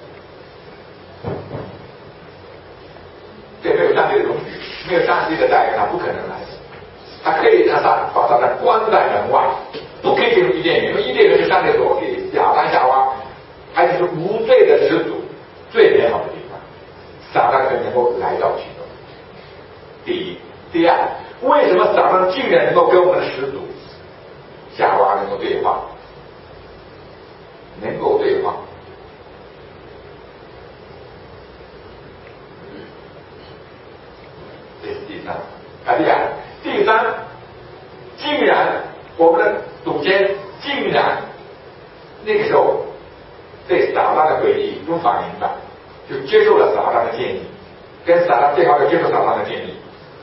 这没有上帝的容许，没有上帝的带领，他不可能来。他可以把撒旦关在门外，不可以进入伊甸园，因为伊甸园是上帝所给亚当夏娃，还是无罪的始祖最美好的地方，撒旦才能够来到其中。第一，第二，为什么撒旦竟然能够跟我们的始祖夏娃能够对话？能够对话。这是第三。第三，竟然我们的祖先竟然那个时候对撒旦的诡计不反应的，就接受了撒旦的建议，跟撒旦最好的接受撒旦的建议。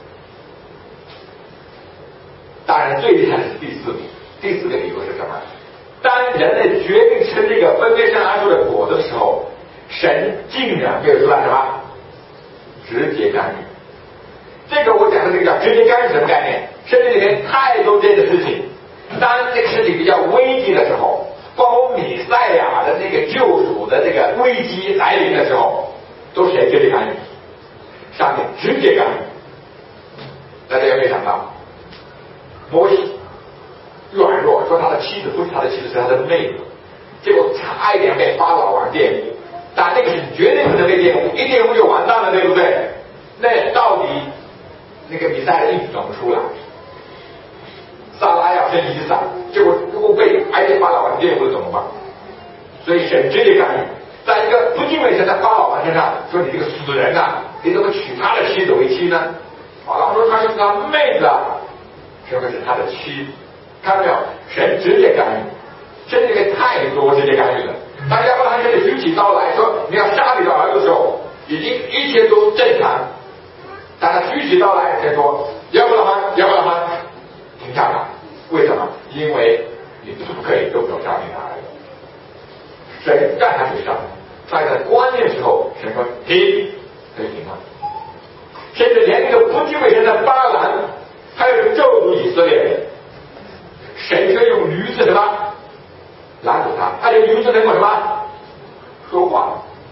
当然最厉害的是第四个理由是什么？当人类决定吃这个分别善恶树的果子的时候，神竟然没有出来什么直接干预。这个我讲的这个叫直接干预什么概念？圣经里面太多这样的事情，当这个事情比较危机的时候，包括弥赛亚的那个救赎的这个危机来临的时候，都是谁直接干预？上帝直接干预。大家有没有想到，摩西软弱，说他的妻子不是他的妻子，是他的妹子，结果差一点被法老王玷污，但那个是绝对不能被玷污，一玷污就完蛋了，对不对？那到底那个比赛的意思怎么出来？撒拉要生以撒，结果如果被埃及法老王玷污了怎么办？所以神直接干预，在一个不敬畏神的法老王身上，说你这个死人啊，你怎么娶他的妻子为妻呢？法老说他是他妹子，是不是他的妻子？看到没有？神直接干预，甚至这个太多直接干预了。当亚伯拉罕这里举起刀来说你要杀你的儿子的时候，已经一切都正常。当他举起刀来，神说亚伯拉罕，停下来。为什么？因为你不可以动手杀你的儿子。神让他去杀，在关键时候，神说停，可以停了。甚至连那个不敬畏神的巴兰，他要咒诅以色列人，神却用驴子什么拦住他，他用驴子能够什么说话。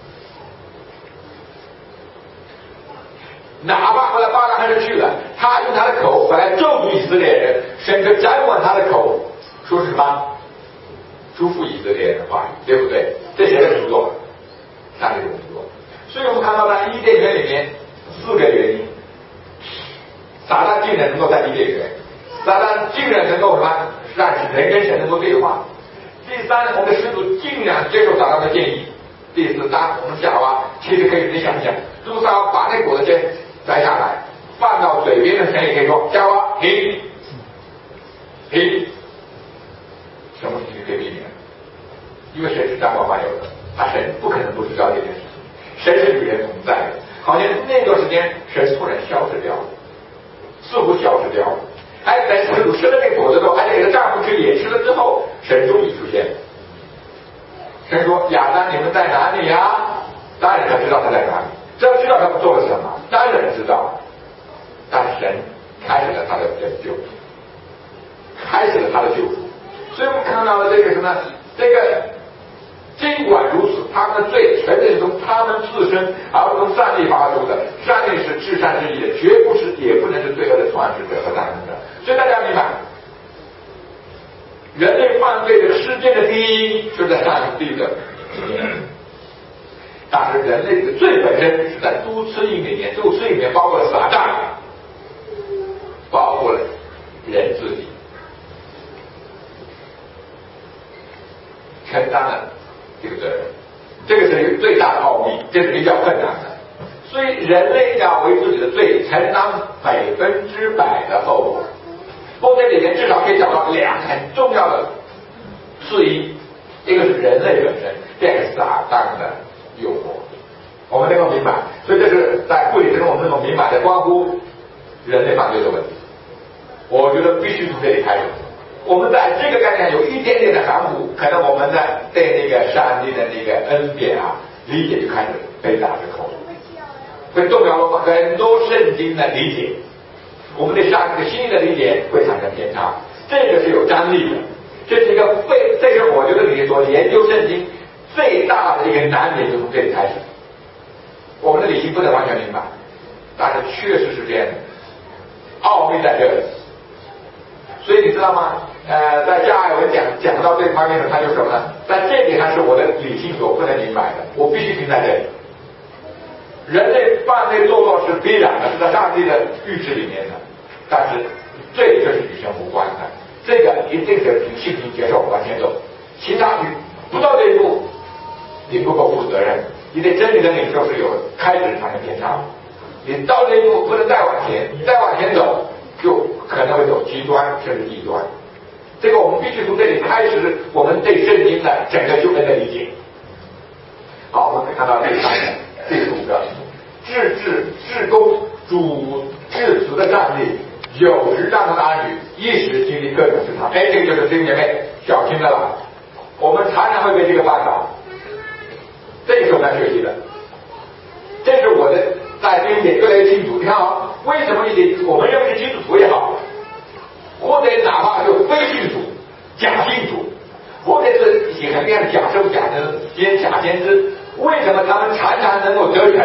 哪怕后来巴兰还是去了，他用他的口本来咒诅以色列人，甚至掌管他的口，说是什么祝福以色列人的话语，对不对？这谁的工作？上帝的工作。所以我们看到在伊甸园里面4个原因，撒旦竟然能够在伊甸园，撒旦竟然能够什么让人跟神能够对话。第三，我们的始祖竟然接受撒旦的建议。第四，当我们夏娃其实可以想想，如果撒娃把那果子先摘下来，放到嘴边的神也可以说夏娃停，什么事情可以避免？因为神是掌管万有的，神不可能不知道这件事情，神是与人同在的。好像那段时间神突然消失掉了，似乎消失掉了。还在始祖吃了那个果子之后，还得给他丈夫吃，也吃了之后，神终于出现了。神说亚当，你们在哪里呀？当然他知道他在哪里，知道他们做了什么，当然知道。但神开始了他的拯救，开始了他的救赎。所以我们看到了这个什么？这个尽管如此，他们的罪全是从他们自身而不从上帝发出的。上帝是至善至义的，绝不是也不能是罪恶的创始者和担当者。所以大家明白，人类犯罪的事件的第一是在上帝的但是人类的罪本身是在多次因里面，多次里面包括了撒旦，包括了人自己，承担了这个责任。这个是一个最大的奥秘，这是比较困难的。所以人类要为自己的罪承担100%的后果。不过这里面至少可以找到2个很重要的次一个是人类本身，第二个是撒旦的诱惑。我们能够明白，所以这是在会理之中我们能够明白的关乎人类犯罪的问题。我觉得必须从这里开始。我们在这个概念有一点点的含糊，可能我们在对那个上帝的那个恩典理解就开始被打折扣，会动摇了很多圣经的理解，我们对上帝的心意的理解会产生偏差，这个是有张力的，这是我觉得你所研究圣经最大的一个难点，就从这里开始。我们的理性不能完全明白，但是确实是这样的，奥秘在这里。所以你知道吗？在加尔文讲到这方面的，他就什么呢？在这点上是我的理性所不能明白的，我必须停在这里。人类犯罪堕落是必然的，是在上帝的预知里面的，但是这是与神无关的，这个一定是凭信心接受往前走，其他你不到这一步，你不够负责任，你对真理的领受是有开始产生偏差，你到这一步不能再往前，你再往前走就可能会走极端甚至异端。这个我们必须从这里开始我们对圣经的整个救恩的理解。好，我们可以看到第三个第5个，至智至公主至足的站立，有时让他的儿女一时经历各种试探。这个就是弟兄姐妹小心的了，我们常常会被这个绊倒，这个是我们要学习的，这是我的在弟兄姐妹越来越清楚。你看为什么我们认为是基督徒也好，或者哪怕就非信徒、假信徒，或者是一些很厉害的假圣假先知，为什么他们常常能够得逞，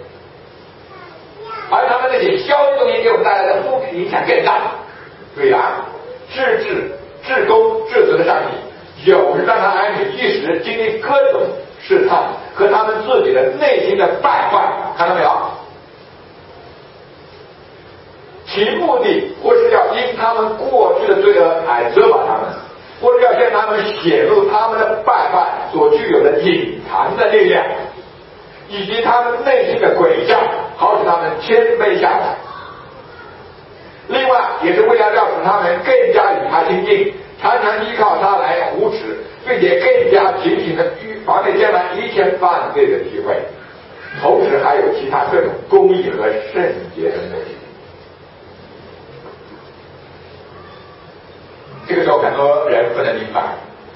而他们那些消极东西给我们带来的负面影响更大？虽然至智至公至足的上帝，有时让他儿女一时经历各种试探和他们自己的内心的败坏，看到没有？其目的或是要因他们过去的罪恶来责罚他们，或是要向他们显露他们的败坏所具有的隐藏的力量，以及他们内心的诡诈，好使他们谦卑下来。另外也是为了让他们更加与他亲近，常常依靠他来扶持，并且更加警醒的预防备将来一切犯罪的机会，同时还有其他各种公义和圣洁的目的。这个时候很多人不能明白，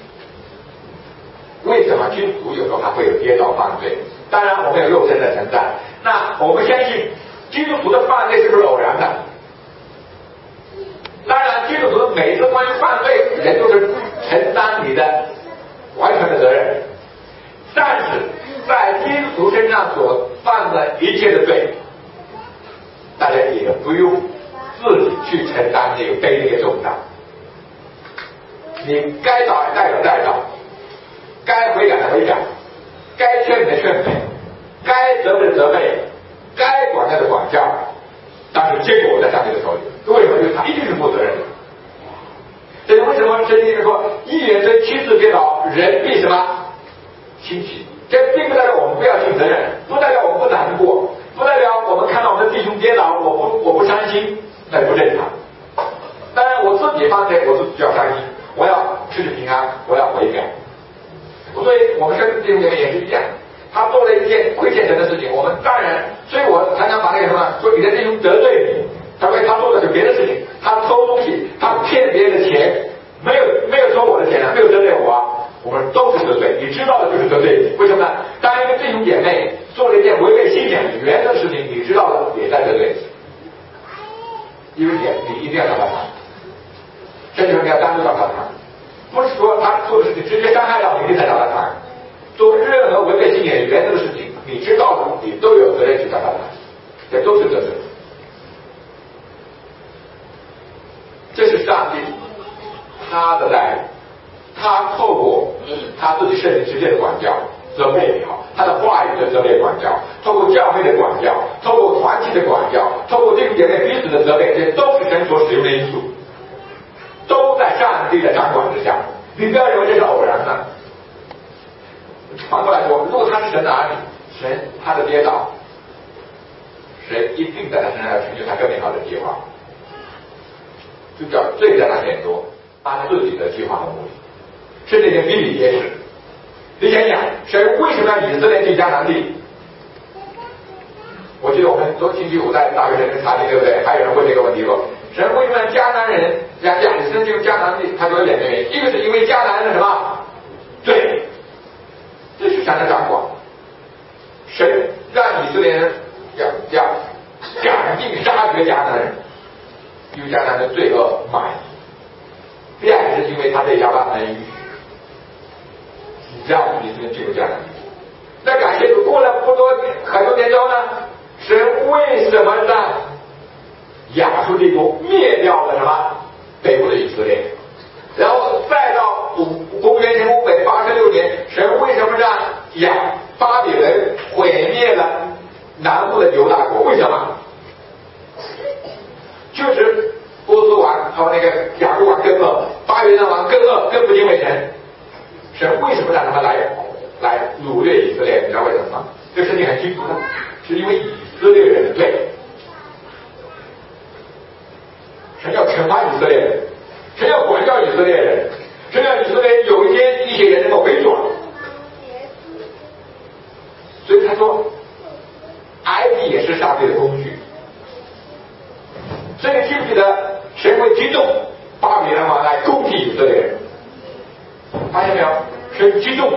为什么基督徒有时候还会有跌倒犯罪？当然我们有肉身的存在，那我们相信基督徒的犯罪是不是偶然的？当然基督徒每一次关于犯罪，人都是承担你的完全的责任，但是在基督徒身上所犯的一切的罪，大家也不用自己去承担这个背这个重担。你该找再找，该悔改的悔改，该劝的劝勉，该责备的责备，该管教的管教，但是结果在上帝的手里。为什么？就是他一定是负责任的。这是为什么圣经说一人虽7次跌倒，人必什么？兴起。这并不代表我们不要尽责任，不代表我们不难过，不代表我们看到我们的弟兄跌倒我不伤心，那不正常。当然我自己犯罪，我自己就要伤心，我要失去平安，我要悔改。所以我们跟弟兄姐妹也是一样，他做了一件亏欠神的事情，我们当然，所以我常常把那个什么说你的弟兄得罪你，他做的是别的事情，他偷东西，他骗别人的钱，没有偷我的钱啊，没有得罪我啊，我们都是得罪，你知道的就是得罪你。为什么呢？当一个弟兄姐妹做了一件违背信仰原则的事情，你知道的也在得罪你，因为你一定要找到他，甚至你要单独找到他，不是说他做的事情直接伤害到你才找到他。做任何违背信仰原则的事情，你知道的，你都有责任去找到他，这都是得罪。这是上帝他的带领，他透过他自己圣灵直接的管教责备也好，他的话语的责备管教，透过教会的管教，透过团体的管教，透过弟兄姐妹彼此的责备，这都是神所使用的因素，都在上帝的掌管之下。你不要认为这是偶然的。反过来说，如果他是神的儿女，神他的跌倒，神一定在他身上要成就他更美好的计划，就叫罪在他眼中，他自己的计划和目的。 甚至连比比皆是。你想想，神为什么让以色列进迦南地？我记得我们昨星期五在大学生跟查经，对不对？还有人问这个问题说，神为什么让迦南人让以色列进入迦南地？他就有两个原因，一个是因为迦南人什么？对，这是神的掌管。神让以色列人要赶尽杀绝迦南人，因为迦南的罪恶满盈。第二个是因为他对亚伯拉罕的应许，让以色列进入迦南地。那感谢主，过了很多年之后呢，神为什么让亚述帝国灭掉了什么北部的以色列？然后再到公元前586年，神为什么让巴比伦毁灭了南部的犹大国？为什么？就是波斯王和那个亚述王根厄，巴比伦王根厄跟不敬畏神，神为什么让他们来掳掠以色列？你知道为什么吗？这事情很清楚的，是因为以色列人的罪。神要惩罚以色列人，神要管教以色列人，神让以色列有一天一些人能够回转。所以他说，埃及也是上帝的工具。所以记不记得神会激动巴比伦王来攻击以色列人？发现没有？神激动。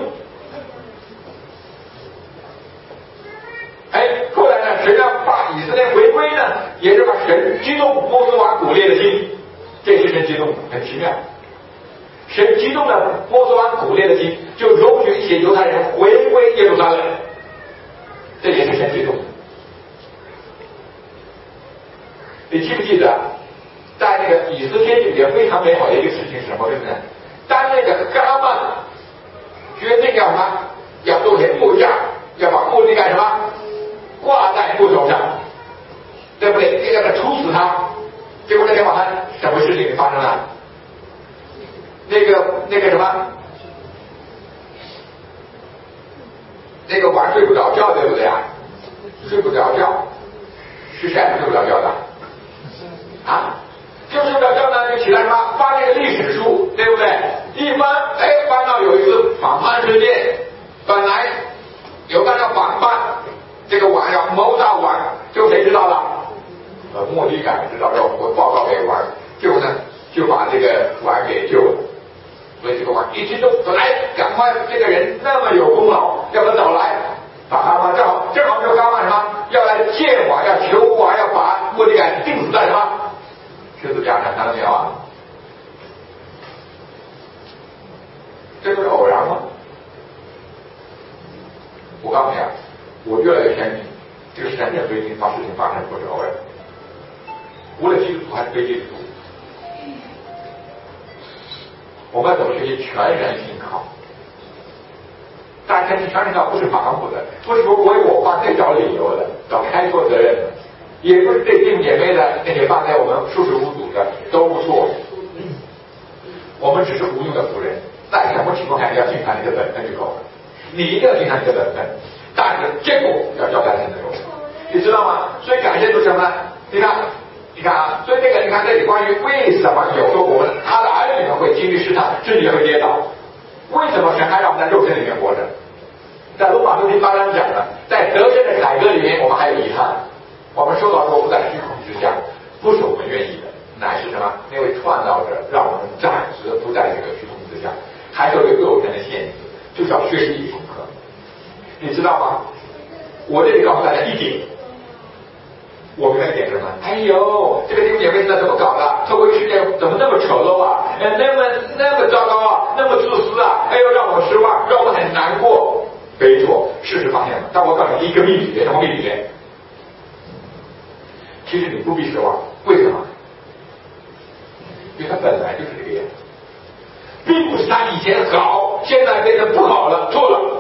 后来呢，神让把以色列回归呢，也是把神激动波斯王古列的心，这是神激动的，很奇妙。神激动了波斯王古列的心，就容许一些犹太人回归耶路撒冷，这也是神激动的。你记不记得，在那个以斯帖记里面非常美好的一个事情是什么？对不对？当那个哈曼决定要什么，要做些木架，要把末底改什么挂在木头上，对不对？要他处死他。结果那天晚上什么事情发生了？那个什么，那个晚睡不着觉，对不对啊？睡不着觉，是谁睡不着觉的？啊，就睡不着觉呢，就起来什么翻那个历史书，对不对？一翻，翻到有一次反叛事件，本来有个要反叛，这个王要谋杀王，就谁知道了？末底改知道，要报告给王，结果呢就把这个王给救了。所以这个王一激动，本来赶快这个人那么有功劳，要不找来把哈曼正好就哈曼什么要来见王，要求王，要把末底改定死在什么十字架上，看到没有啊？这就是偶然吗？我告诉你啊，我越来越相信，这个神的事情发生不是偶然，无论基督徒还是非基督徒，我们怎么学习全然信靠？大家全然信靠不是盲目的，不是说为我犯罪找理由的，找开脱责任的，也不是对弟兄姐妹的那些犯罪我们束手无阻的，都不错。我们只是无用的仆人，在什么情况下要尽他你的本分就够了。你一定要尽他你的本分，但是结果要交在神的手上，你知道吗？所以感谢主什么呢？你看啊，所以这个你看这里关于为什么有时候我们他的儿女们会经历试探，甚至会跌倒，为什么神还让我们在肉身里面活着？在罗马书第8章讲的，在得胜的凯歌里面我们还有遗憾，我们受到说不在虚空之下，不是我们愿意的，乃是什么？那位创造者让我们暂时不在这个虚空之下，还是有肉身的限制，就是要学习一功课。你知道吗？我这里告诉大家一点，我明白一点是什么？哎呦，这个弟兄姐妹是怎么搞的？社会世界怎么那么丑陋啊？那么糟糕啊？那么自私啊？哎呦，让我失望，让我很难过。没错，事实发现了。但我告诉你一个秘诀，什么秘诀？其实你不必失望，为什么？因为他本来就是这个样子，并不是他以前好，现在变成不好了，错了。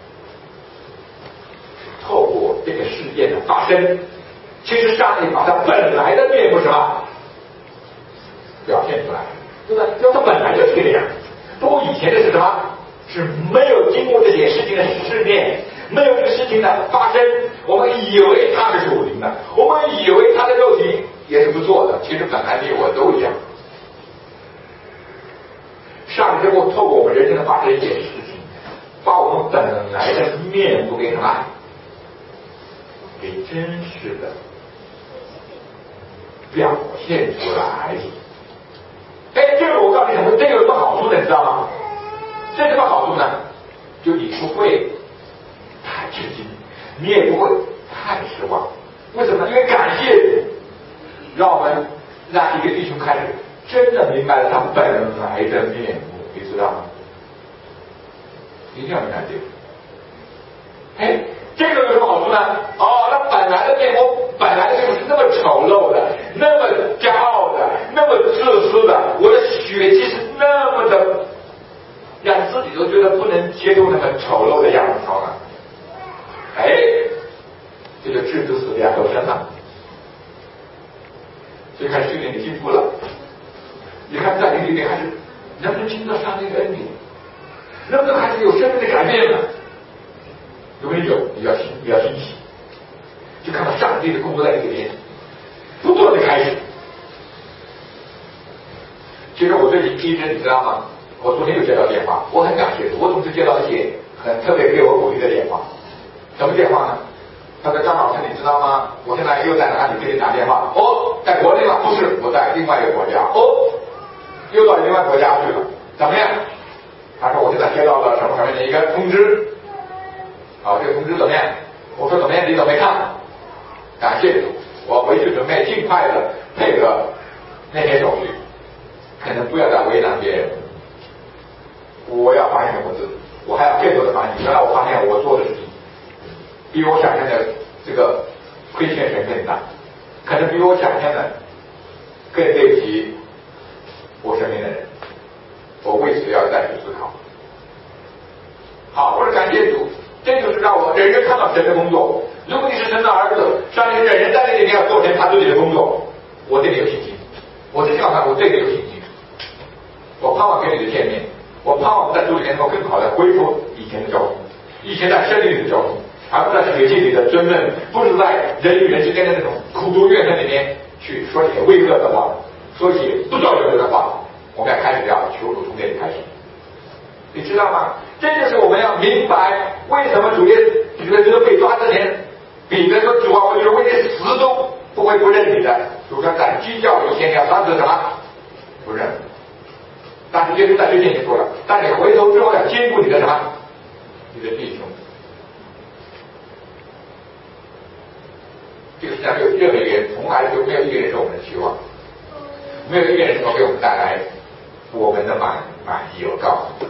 透过这个事件的发生，其实上帝把他本来的面目什么表现出来，对吧？因为他本来就是这个样子。不过以前的是什么？是没有经过这些事情的试炼，没有这个事情的发生，我们以为他是属灵的，我们以为他的肉体也是不错的，其实本来你我都一样。上是透过我们人生的发生一件事情，把我们本来的面目给什么？给真实的表现出来。哎，这个我告诉你什么？这个有什么好处呢？你知道吗？这什么好处呢？就你不会太吃惊，你也不会太失望。为什么呢？因为感谢主，让我们让一个弟兄开始真的明白了他本来的面目，你知道吗？一定要明白这个。哎，这个有什么好处呢？哦，那本来的面目，本来的面目是那么丑陋的，那么骄傲的，那么自私的，我的血气是那么的让自己都觉得不能接受那么丑陋的样子了。哎，这就置之死地而后生了。所以开始训练你进步了。你看在你里面开始能不能经历到上帝的恩典，能不能开始有生命的改变了？有没有？你要欣喜，就看到上帝的工作在你里面不断的开始。其实我最近一直你知道吗？我昨天又接到电话，我很感谢，我总是接到一些很特别给我鼓励的电话。什么电话呢？他说张老师你知道吗？我现在又在哪里给你打电话？哦，在国内吗？不是，我在另外一个国家。哦，又到另外国家去了，怎么样？他说我现在接到了什么什么的一个通知。好，这个通知怎么样？我说怎么样？你怎么没看？感谢主，我回去准备尽快的配合那些手续，可能不要再为难别人。我要反省我自己，我还要更多的反省。原来我发现我做的事情比我想象的这个亏欠神更大，可能比我想象的更对不起我身边的人。我为此要再去思考。好，我是感谢主。这就是让我人人看到神的工作。如果你是神的儿子，上帝人人在这里面要做成他自己的工作，我对你有信心。我是希望我对你有信心。我盼望跟你的见面，我盼望在主里面能够更好的恢复以前的交通，以前在生命里的交通，而不在血气里的争论，不是在人与人之间的那种苦毒怨恨里面去说一些威吓的话，说一些不招惹的话。我们要开始要求主从这里开始。你知道吗？这就是我们要明白为什么主耶稣被抓之前，彼得说主啊，我就是为你死都不会不认你的。主说在鸡叫以前你要杀死什么？不认。但是耶稣在最近也说了，但你回头之后要兼顾你的什么？你的弟兄。这个世界上没有任何一个人，从来就没有一个人是我们的期望，没有一个人能够给我们带来我们的满意。我告诉你。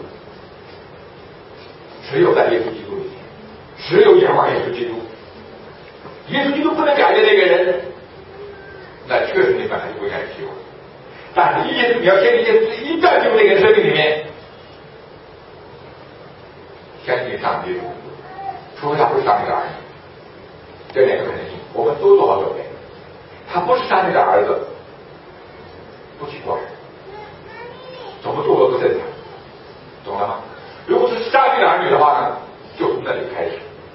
只有在耶稣基督里面，只有仰望耶稣基督。耶稣基督不能改变那个人，那确实你本来就不应该希望。但是耶稣，你要相信耶稣一旦进入那个生命里面，相信上帝的工作，除非他不是上帝的儿子，这两个可能性我们都做好准备。他不是上帝的儿子，不奇怪，怎么做都正常，懂了吗？如果是上帝的儿女的话呢，就从那里开始，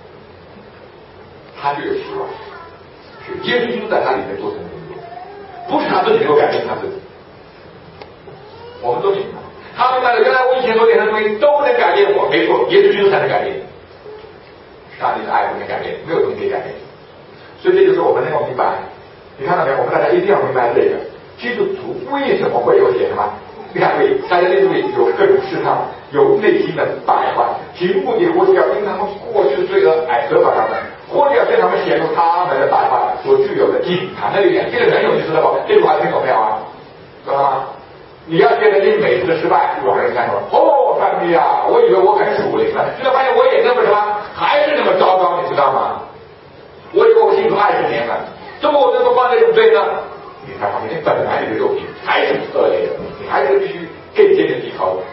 他就有希望。是耶稣基督在他里面做成工作，不是他自己能够改变他自己。我们都明白，他明白了，原来我以前所点的东西都不能改变我，没错，耶稣基督才能改变你。上帝的爱不能改变，没有东西可以改变。所以这就是我们能够明白。你看到没有？我们大家一定要明白这个基督徒为什么会有些什么？你看，大家内部里有各种试探，有内心的败坏，其目的或是要因他们过去的罪恶来责罚他们，或者要向他们显露他们的败坏所具有的隐藏的力量。这个很有意思的吧？这句话听懂没有啊？知道吗？你要觉得你每次的失败，往人看说，哦，上帝啊，我以为我很属灵了，结果发现我也那么什么，还是那么糟糕，你知道吗？我以为我信主20年了，怎么我能够犯这种罪呢？你才发现你本来你的肉体还是恶劣的，你还是必须更坚定依靠的。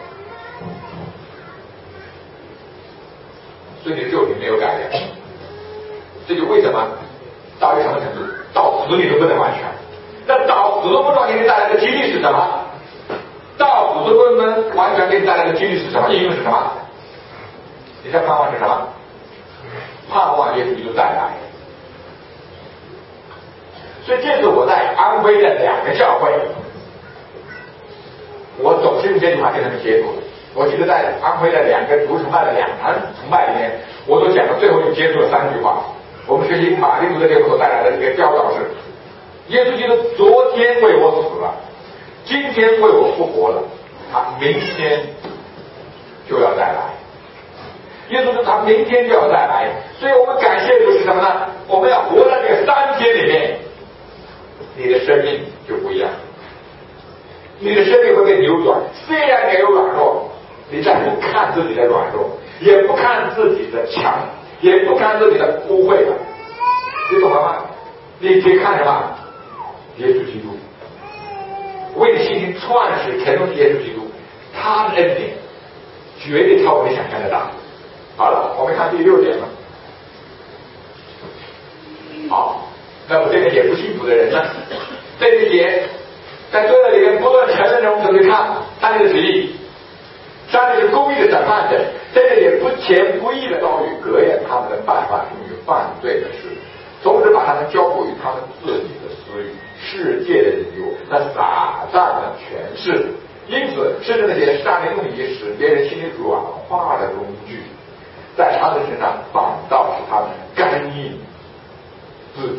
所以你的肉体没有改变，这就为什么到一什么程度，到死你都不能完全。那到死都不能给你带来的几率是什么？到死都不能完全给你带来的几率是什么？应用是什么？你的盼望是什么？盼望耶稣基督再来。所以这次我在安徽的2个教会，我总是用这句话跟他们接触。 我记得在安徽的2个主崇拜的2堂崇拜里面，我都讲到最后就结束了3句话。我们学习马丁路德所带来的这个教导是：耶稣基督昨天为我死了，今天为我复活了，他明天就要再来。耶稣说他明天就要再来，所以我们感谢就是什么呢？我们要活在这个3天里面，你的生命就不一样，你的生命会被扭转。虽然你有软弱，你再不看自己的软弱，也不看自己的强，也不看自己的污秽了，你懂了吗？你去看什么？耶稣基督，为你信心创始成终的耶稣基督，他的恩典绝对超过你想象的大。好了，我们看第6点了。好，那么这个也不幸福的人呢？这个也在罪恶里面不断承认中，准备看上帝的旨意。上帝是公义的审判者，这个也不前不义的遭遇，格掩他们的办法用于犯罪的事，同时把他们交付于他们自己的私欲、世界的引诱，那撒旦的权势。因此，甚至那些上帝用以使别人心里软化的工具，在他们身上反倒使他们干硬自己。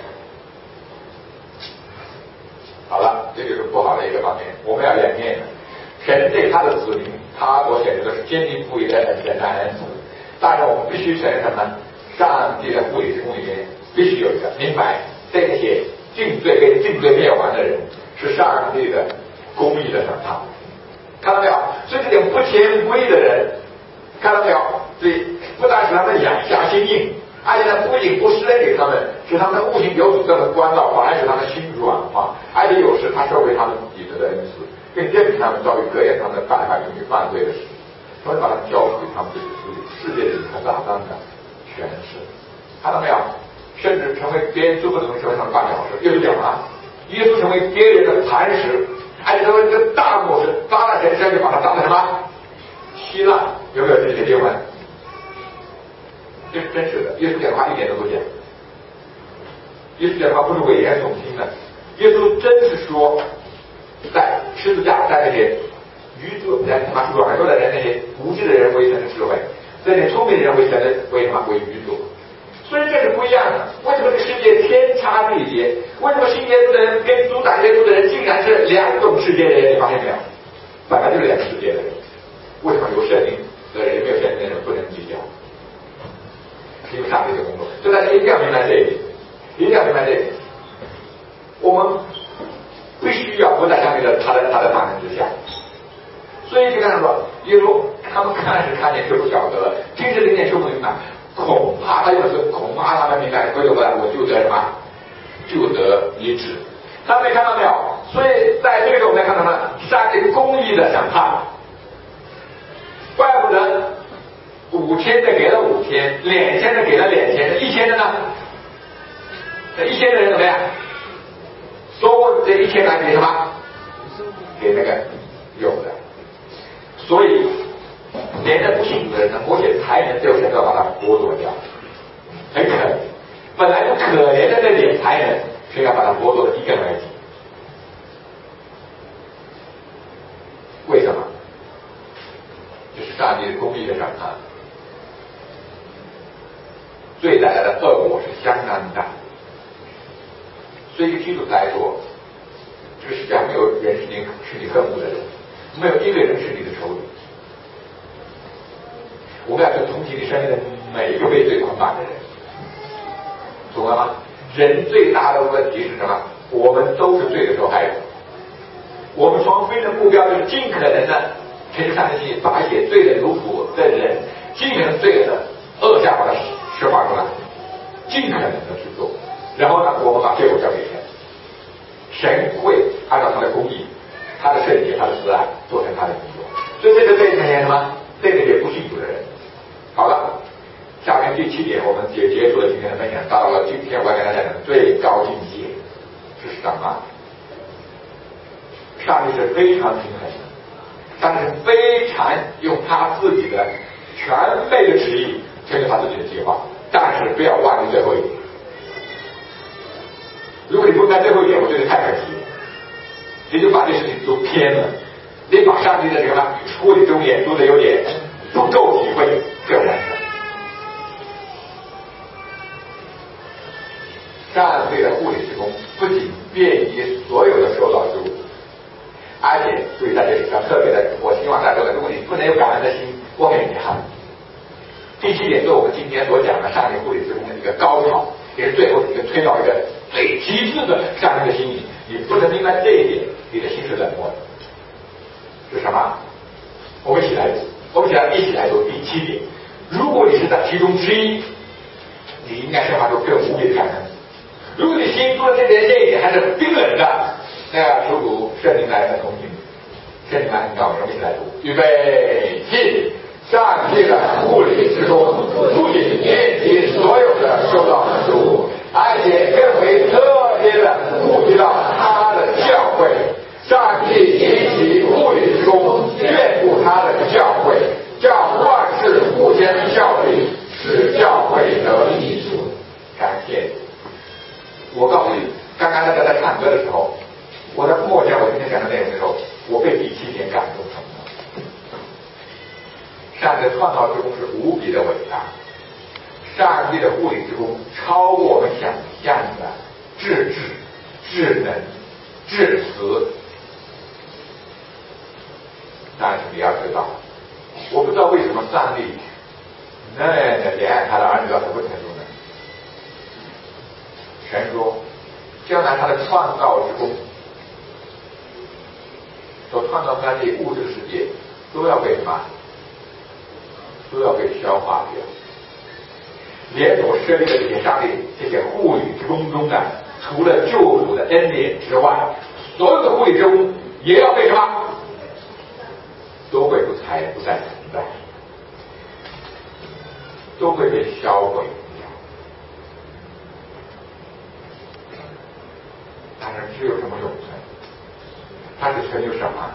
好了，这就是不好的一个方面，我们要两面的。神对他的子民，他所显示的是坚定不移的忍耐恩慈，但是我们必须承认什么？上帝的护理之功里面必须有一个明白，这些尽罪被尽罪灭亡的人，是上帝的公义的审判。看到没有？所以这点不前不义的人，看到没有？对，不但使他们眼下心硬，而且呢，不仅不施恩给他们，使他们的悟性有主这的关照，反而使他们心软化，而且有时他收回他们己得的恩赐，并认明他们遭遇格掩他们的办法用于犯罪的事，所以把他们交付给他们自己世界里和撒旦的权势。看到没有？甚至成为别人做不成成为他们绊脚石。又讲了，耶稣成为别人的磐石，而且成为这个大牧师，砸在人身就把他砸在什么？稀烂。有没有这些经文？这是真实的。耶稣讲的话一点都不假。耶稣讲的话不是危言耸听的。耶稣真是说，在十字架，在那些愚拙人、他说软弱的人，那些无知的人为神的智慧，那些聪明的人为神的为什么？为愚拙。所以这是不一样的。为什么这个世界天差地别？为什么信耶稣的人跟阻挡耶稣的人竟然是2种世界的人？你发现没有？本来就是2个世界的人。为什么有圣灵的人没有圣灵的人不能比较？因为上帝的工作。所以大家一定要明白这一点，一定要明白这一点。我们必须要不在上帝的他的大能之下。所以就跟他说，耶稣他们看是看见却不晓得，听是听见却不明白。恐怕他就是恐怕他们明白，回头过来我就得什么？就得医治。大家看到没有？所以在这个我们看到呢，上帝公义的审判，怪不得5000的给了5000，2000的给了2000，1000的呢？这1000的人怎么样？说过这1000来给什么？给那个有的。所以连那不幸福的人呢，而且才能最后神都要把他剥夺掉，很可怜。本来就可怜的那点才能，却要把他剥夺的一干二净。为什么？就是上帝的公义的审判，罪带来的恶果是相当大。所以一个基督徒来说，这个世界上没有人是你恨恶的人，没有一个人是你的仇敌。我们要去同情你身边的每一个被罪捆绑的人，懂了吗？人最大的问题是什么？我们都是罪的受害人。我们双飞的目标就是尽可能的全上的心，把一些罪的奴仆的人，尽可能罪的恶下把它释放出来，尽可能的去做。然后呢，我们把结果交给神，神会按照他的公义、他的圣洁、他的慈爱做成他的工作。所以这个对那些什么，对那些不信主的人。好了，下面第7点，我们结束了今天的分享，到了今天我要给大家讲的最高境界是什么？上帝是非常平衡的，上帝是非常用他自己的全备的旨意成就他自己的计划，但是不要忘记最后一点。如果你不明白最后一点，我觉得太可惜了，你就把这事情都偏了。 得把上帝的这个护理中也读的有点不够体会这完事。上帝的护理之功不仅便于所有的受造之物，而且注意在这里要特别的，我希望大家如果你不能有感恩的心，我很遗憾。第7点是我们今天所讲的上帝护理之功的一个高潮，也是最后一个推到一个最极致的上帝的心里。你不能明白这一点，你的心是冷漠的。是什么？我们一起来读第7点。如果你是在其中之一，你应该生活中更无比的感恩。如果你心中的这一点还是冰冷的，那要求主圣灵来的同行，圣灵来引导我们一起来读。预备起！上帝的护理之功不仅遍及所有的受造的事物，而且更为特别的顾及到他的教会。上帝以其护理之功眷顾他的教会，叫万事互相效力，使教会得益处。感谢我告诉你，刚刚大家在唱歌的时候，我在默想我今天讲的内容的时候，我被第7点感动了。上帝的创造之功是无比的伟大，上帝的护理之功超过我们想象的智能、致辞。但是你要知道，我不知道为什么上帝那么怜爱他的儿女到什么程度呢？神说，将来他的创造之功所创造出来的物质世界都要被什么？都要被消化掉。连所设立的这些上帝这些护理之功中呢，除了救主的恩典之外，所有的护理之功也要被什么？都会不再存在，都会被销毁掉。但是只有什么永存？它是成就什么？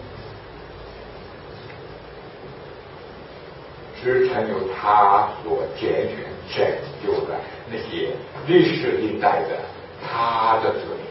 只成就他所拣选拯救的那些历史历代的他的子民。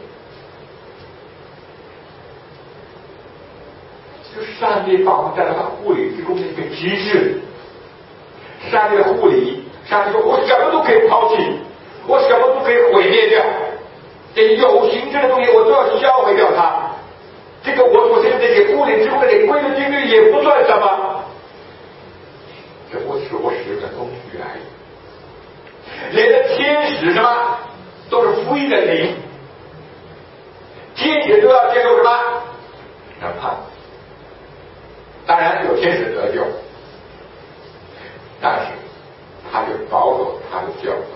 就是上帝把我们带到他护理之功的一个极致。上帝的护理，上帝说我什么都可以抛弃，我什么都可以毁灭掉，这有形质的东西我都要销毁掉它。这个我所说的这些护理之功的这规律定律也不算什么，这不是我使用的工具而已。连的天使什么都是福音的灵，天使都要接受什么审判。当然有天使得救，但是他就保守他的教导，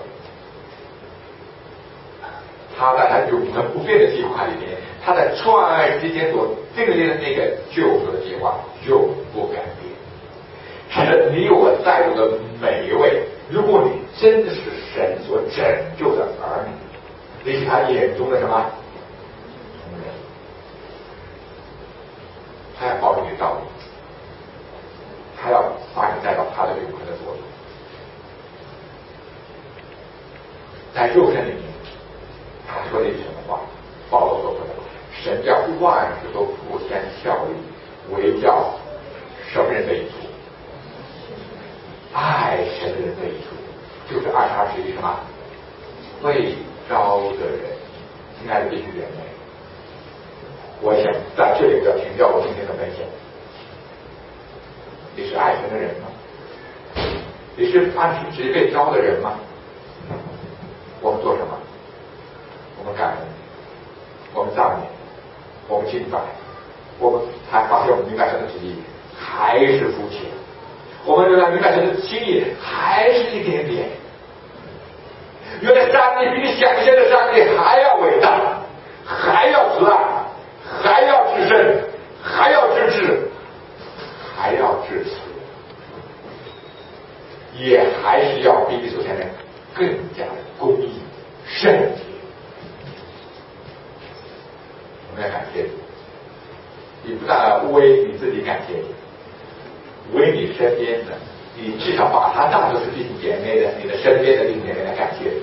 他在他永恒不变的计划里面，他在创爱之间所订立的那个救赎的计划永不改变。使得你我在座的每一位，如果你真的是神所拯救的儿女，你是他眼中的什么同人，他要保证你道理，他要把你带到他的永恒的国度。在肉身里面，他说的是什么话？保罗所说的，神叫万事都互相效力，为叫什么人的益处？爱神的人的益处，就是22节什么？被招的人。亲爱的弟兄姐妹，我想在这里我要停掉我今天的分享。你是爱神的人吗？你是按时职被招的人吗？我们做什么？我们感恩，我们赞美，我们敬拜，我们才发现我们明白神的旨意还是肤浅，我们原来明白神的心意还是一点点。原来上帝比你想象的上帝还要伟大，还要慈爱，还要至圣，还要至智，还要至慈，也还是要比你所想的更加的公义圣洁。我们要感谢主，你不但为你自己感谢主，为你身边的，你至少把他当作是弟兄姐妹的，你的身边的弟兄姐妹来感谢主。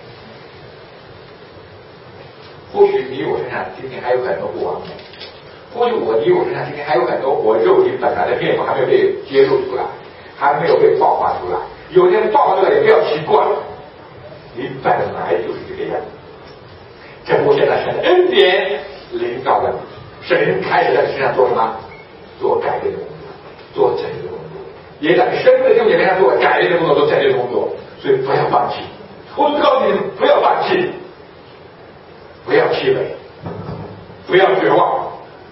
或许你我身上今天还有很多不完美， 或许你我身上今天还有很多我肉体本来的面目还没有被揭露出来，还没有被爆发出来。有些爆发出来也不要奇怪，你本来就是这个样子。这不现在神的恩典临到了你，神开始在你身上做什么？做改变的工作，做拯救的工作，也在你生命的重点上做改变的工作，做拯救的工作。所以不要放弃，我就告诉你，不要放弃，不要气馁，不要绝望，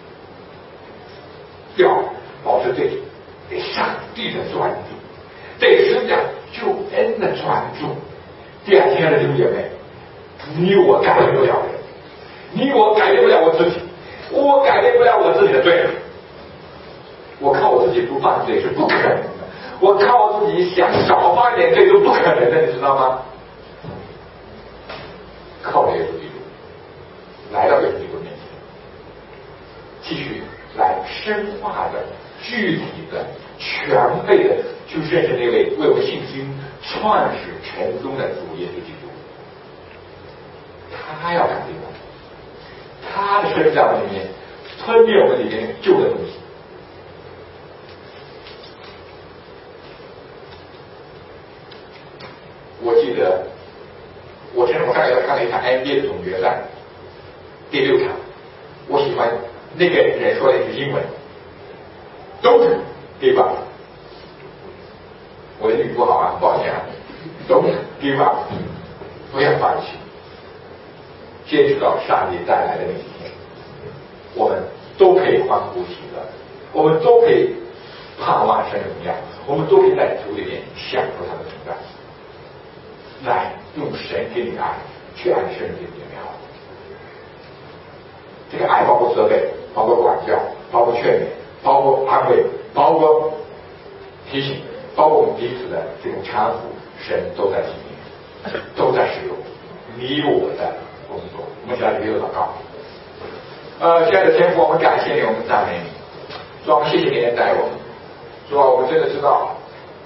要保持对上帝的专注，对神的救恩的专注。第二天的弟兄姐妹，你我改变不了人，你我改变不了我自己，我改变不了我自己的罪，我靠我自己不犯罪是不可能的，我靠我自己想少犯点罪都不可能的，你知道吗？靠耶稣基督来到耶稣基督面前，继续来深化的、具体的、全备的去认识那位为我们信心创始成终的主耶稣基督。他要改变我们，他的身在我们里面吞灭我们里面旧的东西。我记得我上个月看了一场 NBA 的总决赛，第6场，我喜欢那个人说的一句英文 ，Don't give up。我的英语不好啊，抱歉啊 ，Don't give up， 不要放弃，坚持到上帝带来的那一天，我们都可以欢呼喜乐，我们都可以盼望神荣耀，我们都可以在主里面享受他的存在。来用神给你的爱去爱神给你的美好。这个爱包括责备，包括管教，包括劝勉，包括安慰，包括提醒，包括我们彼此的这种搀扶，神都在里面，都在使用你我的工作。我们起来一个祷告。亲爱的天父，我们感谢你，我们赞美你，主啊，我们谢谢你恩待我们，主啊，我们真的知道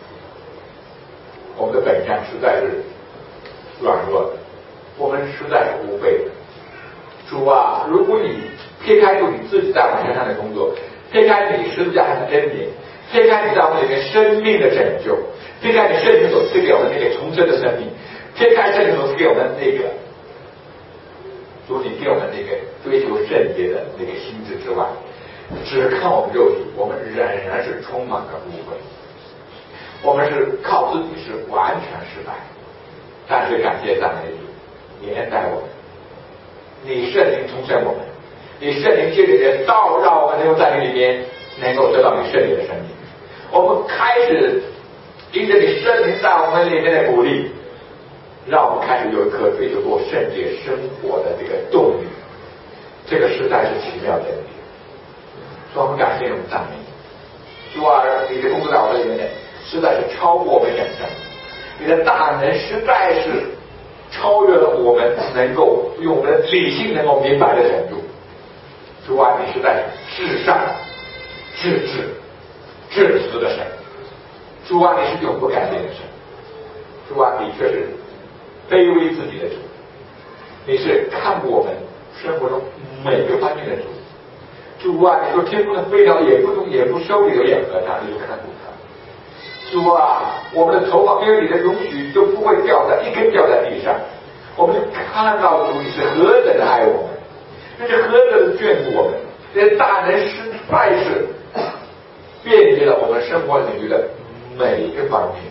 我们的本相实在是软弱的，我们实在是无悔的。主啊，如果你撇开你自己在我们身上的工作，撇开你十字架上的恩典，撇开你在我们里面生命的拯救，撇开你圣灵所赐给我们那个重生的生命，撇开圣灵所赐给我们那个主你给我们那个追求圣洁的那个心智之外，只看我们肉体，我们仍然是充满了污秽，我们是靠自己是完全失败。但是感谢赞美主，你恩待我们，你圣灵重生我们，你圣灵借着你的道让我们能够在你里面能够得到你圣灵的生命。我们开始因着你圣灵在我们里面的鼓励，让我们开始有一颗追求过圣洁生活的这个动力。这个实在是奇妙的恩典。所以我们感谢我们赞美你，主啊，你的工作在我们里面实在是超过我们想象。你的大能实在是超越了我们能够用我们的理性能够明白的程度。主啊，你实在是至善、至智、至慈的神。主啊，你是永不改变的神。主啊，你却是卑微自己的主。你是看顾我们生活中每个方面的主。主啊，你说天空的飞鸟也不种也不收，你都养活它，你就看顾它。主啊，我们的头发没有你的容许都不会一根掉在地上。我们就看到主你是何等的爱我们，你是何等的眷顾我们，这些大能实在是遍及了我们生活领域的每一个方面。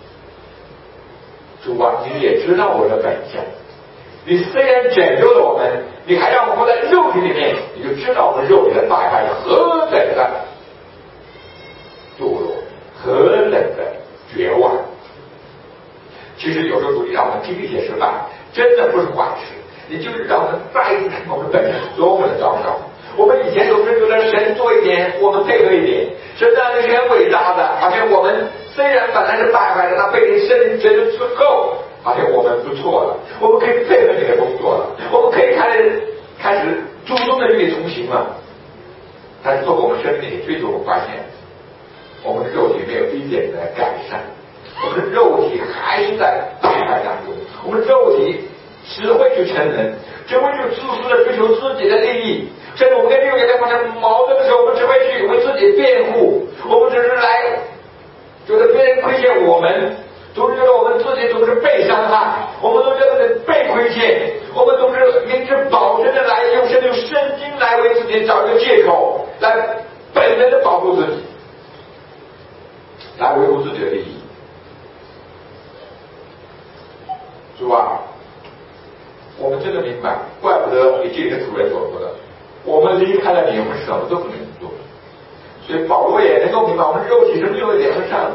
主啊，你也知道我的本相，你虽然拯救了我们，你还让我们活在肉体里面，你就知道我们肉体的败坏是何等的堕落，何等的绝望。其实有时候主你让我们经历一些失败，真的不是坏事，你就是让我们再一次看我们本身多么的糟糕。我们以前都是觉得神做一点，我们配合一点，神当然是很伟大的，而且我们虽然本来是败坏的，那被你圣灵拯救之后，而且我们不错了，我们可以配合你的工作了，我们可以开始主动的与你同行了。但是做我们生命里追求，我发现我们的肉体没有一点的改善，我们的肉体还是在败坏当中，我们的肉体只会去成人，只会去自私的追求自己的利益， 甚至我们跟弟兄姐妹发生矛盾的时候，我们只会去为自己辩护，我们只是来觉得别人亏欠我们，总是觉得我们自己总是被伤害，我们都觉得被亏欠，我们总是明知保身的来用圣经来为自己找一个借口，来本能的保护自己，来维护自己的利益。主啊，我们真的明白，怪不得你这里的主人所说的，我们离开了你，我们什么都不能做。所以保罗也能够明白，我们肉体是没有连不上的，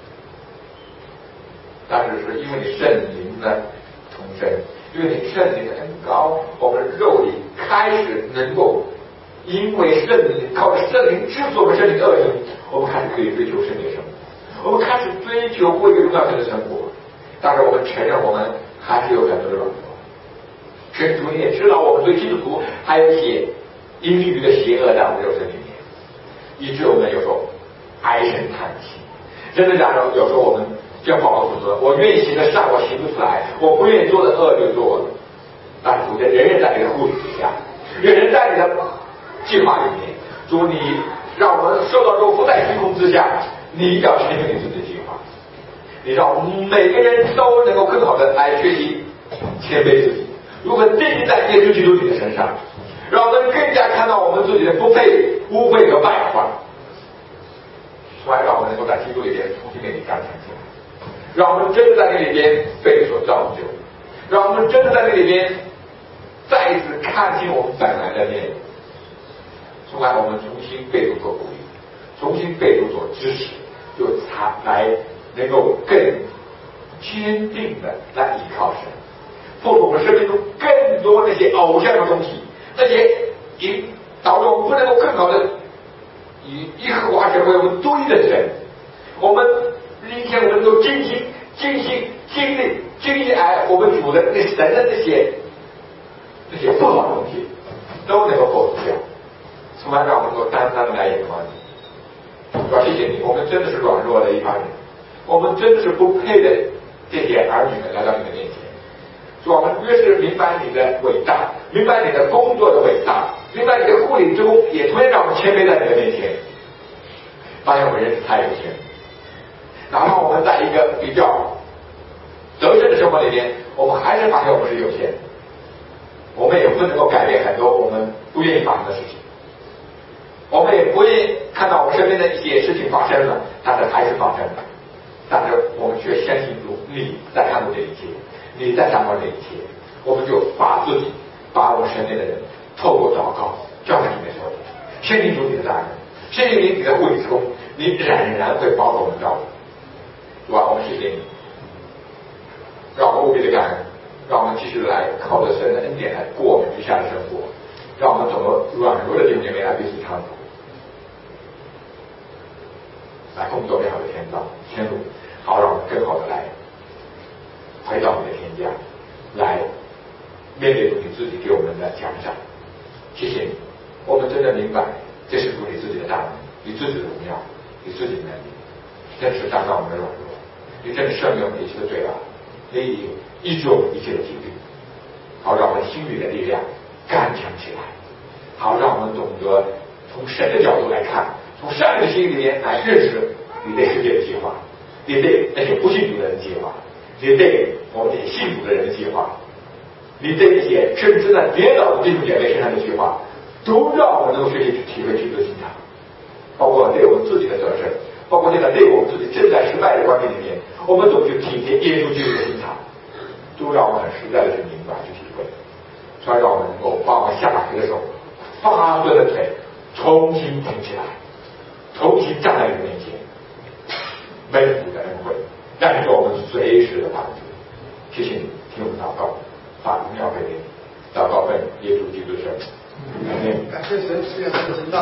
但是是因为你圣灵的重生，因为你圣灵的恩膏，我们肉体开始能够因为圣灵，靠着圣灵制作我们圣灵的恶行，我们开始可以追求圣灵的生活，我们开始追求过一个荣耀神的生活。但是我们承认我们还是有很多的软弱，神主你也知道，我们对基督徒还有一些阴郁的邪恶在我们肉身里面，以致我们有时候唉声叹气。真的假的？有时候我们像保罗所说，我愿意行的善我行不出来，我不愿意做的恶就做了。但是主人人在你的护理之下，人在你的计划里面，主你让我们受到祝福，在虚空之下，你要成就你自己的计划，你让我们每个人都能够更好的来学习谦卑自己，如何定义在耶稣基督你的身上，让我们更加看到我们自己的不配、污秽和败坏，从而让我们能够在基督里边重新给你刚强起来，让我们真的在那里边被所造就，让我们真的在那里边再一次看清我们本来的面目，从而我们重新被主所鼓励，重新被主所支持，就才来能够更坚定的来依靠神，否则我们生命中更多那些偶像的东西，那些导致我们不能够更好的以耶和华神为我们对的神，我们今天我们都精心经历我们主的那神的那些不好的东西都能够破除掉，从而让我们能够单单的来仰望你。主要谢谢你，我们真的是软弱的一帮人，我们真的是不配的这些儿女们来到你的面前。主，我们越是明白你的伟大，明白你的工作的伟大，明白你的护理之功，也同样让我们谦卑在你的面前，发现我们人是太有限，哪怕我们在一个比较得胜的生活里面，我们还是发现我们是有限的，我们也不能够改变很多我们不愿意发生的事情，我们也不愿意看到我们身边的一些事情发生了，但是还是发生了，但是我们却相信主你在看顾这一切，你在掌管这一切，我们就把我们身边的人透过祷告交给你的手里，相信主你的大能，相信你的护理之功，你仍然会保守我们照顾。主啊，我们谢谢你，让我们无比的感恩，让我们继续来靠着神的恩典来过我们余下的生活，让我们整个软弱的弟兄姐妹来彼此搀扶，来工作美好的天路，好让我们更好的来回到你的天家，来面对你自己给我们的奖赏。谢谢你，我们真的明白这是主你自己的大能，你自己的荣耀，你自己的能力，真是当到我们的软弱，你真是赦免我们一切的罪恶，你医治我们一切的疾病，好让我们心里的力量刚强起来，好让我们懂得从神的角度来看，从善良的心里面来认识你对世界的计划，你对那些不信主的人的计划，你对我们这些信主的人的计划，你对那些甚至在跌倒的弟兄姐妹身上的计划，都让我们能够学习去体会基督的心肠，包括对我们自己的得胜，包括现在对我们自己正在失败的关系里面，我们总去体贴耶稣基督的心肠，都让我们实在的去明白去体会，所以让我们能够把我们下垂的时候发酸的腿重新挺起来，重新站在你面前，没主的恩惠，让你给我们随时的帮助。谢谢你听我们祷告，把荣耀归给你，祷告奉耶稣基督的圣名，阿门。 感谢神赐给我们的真道。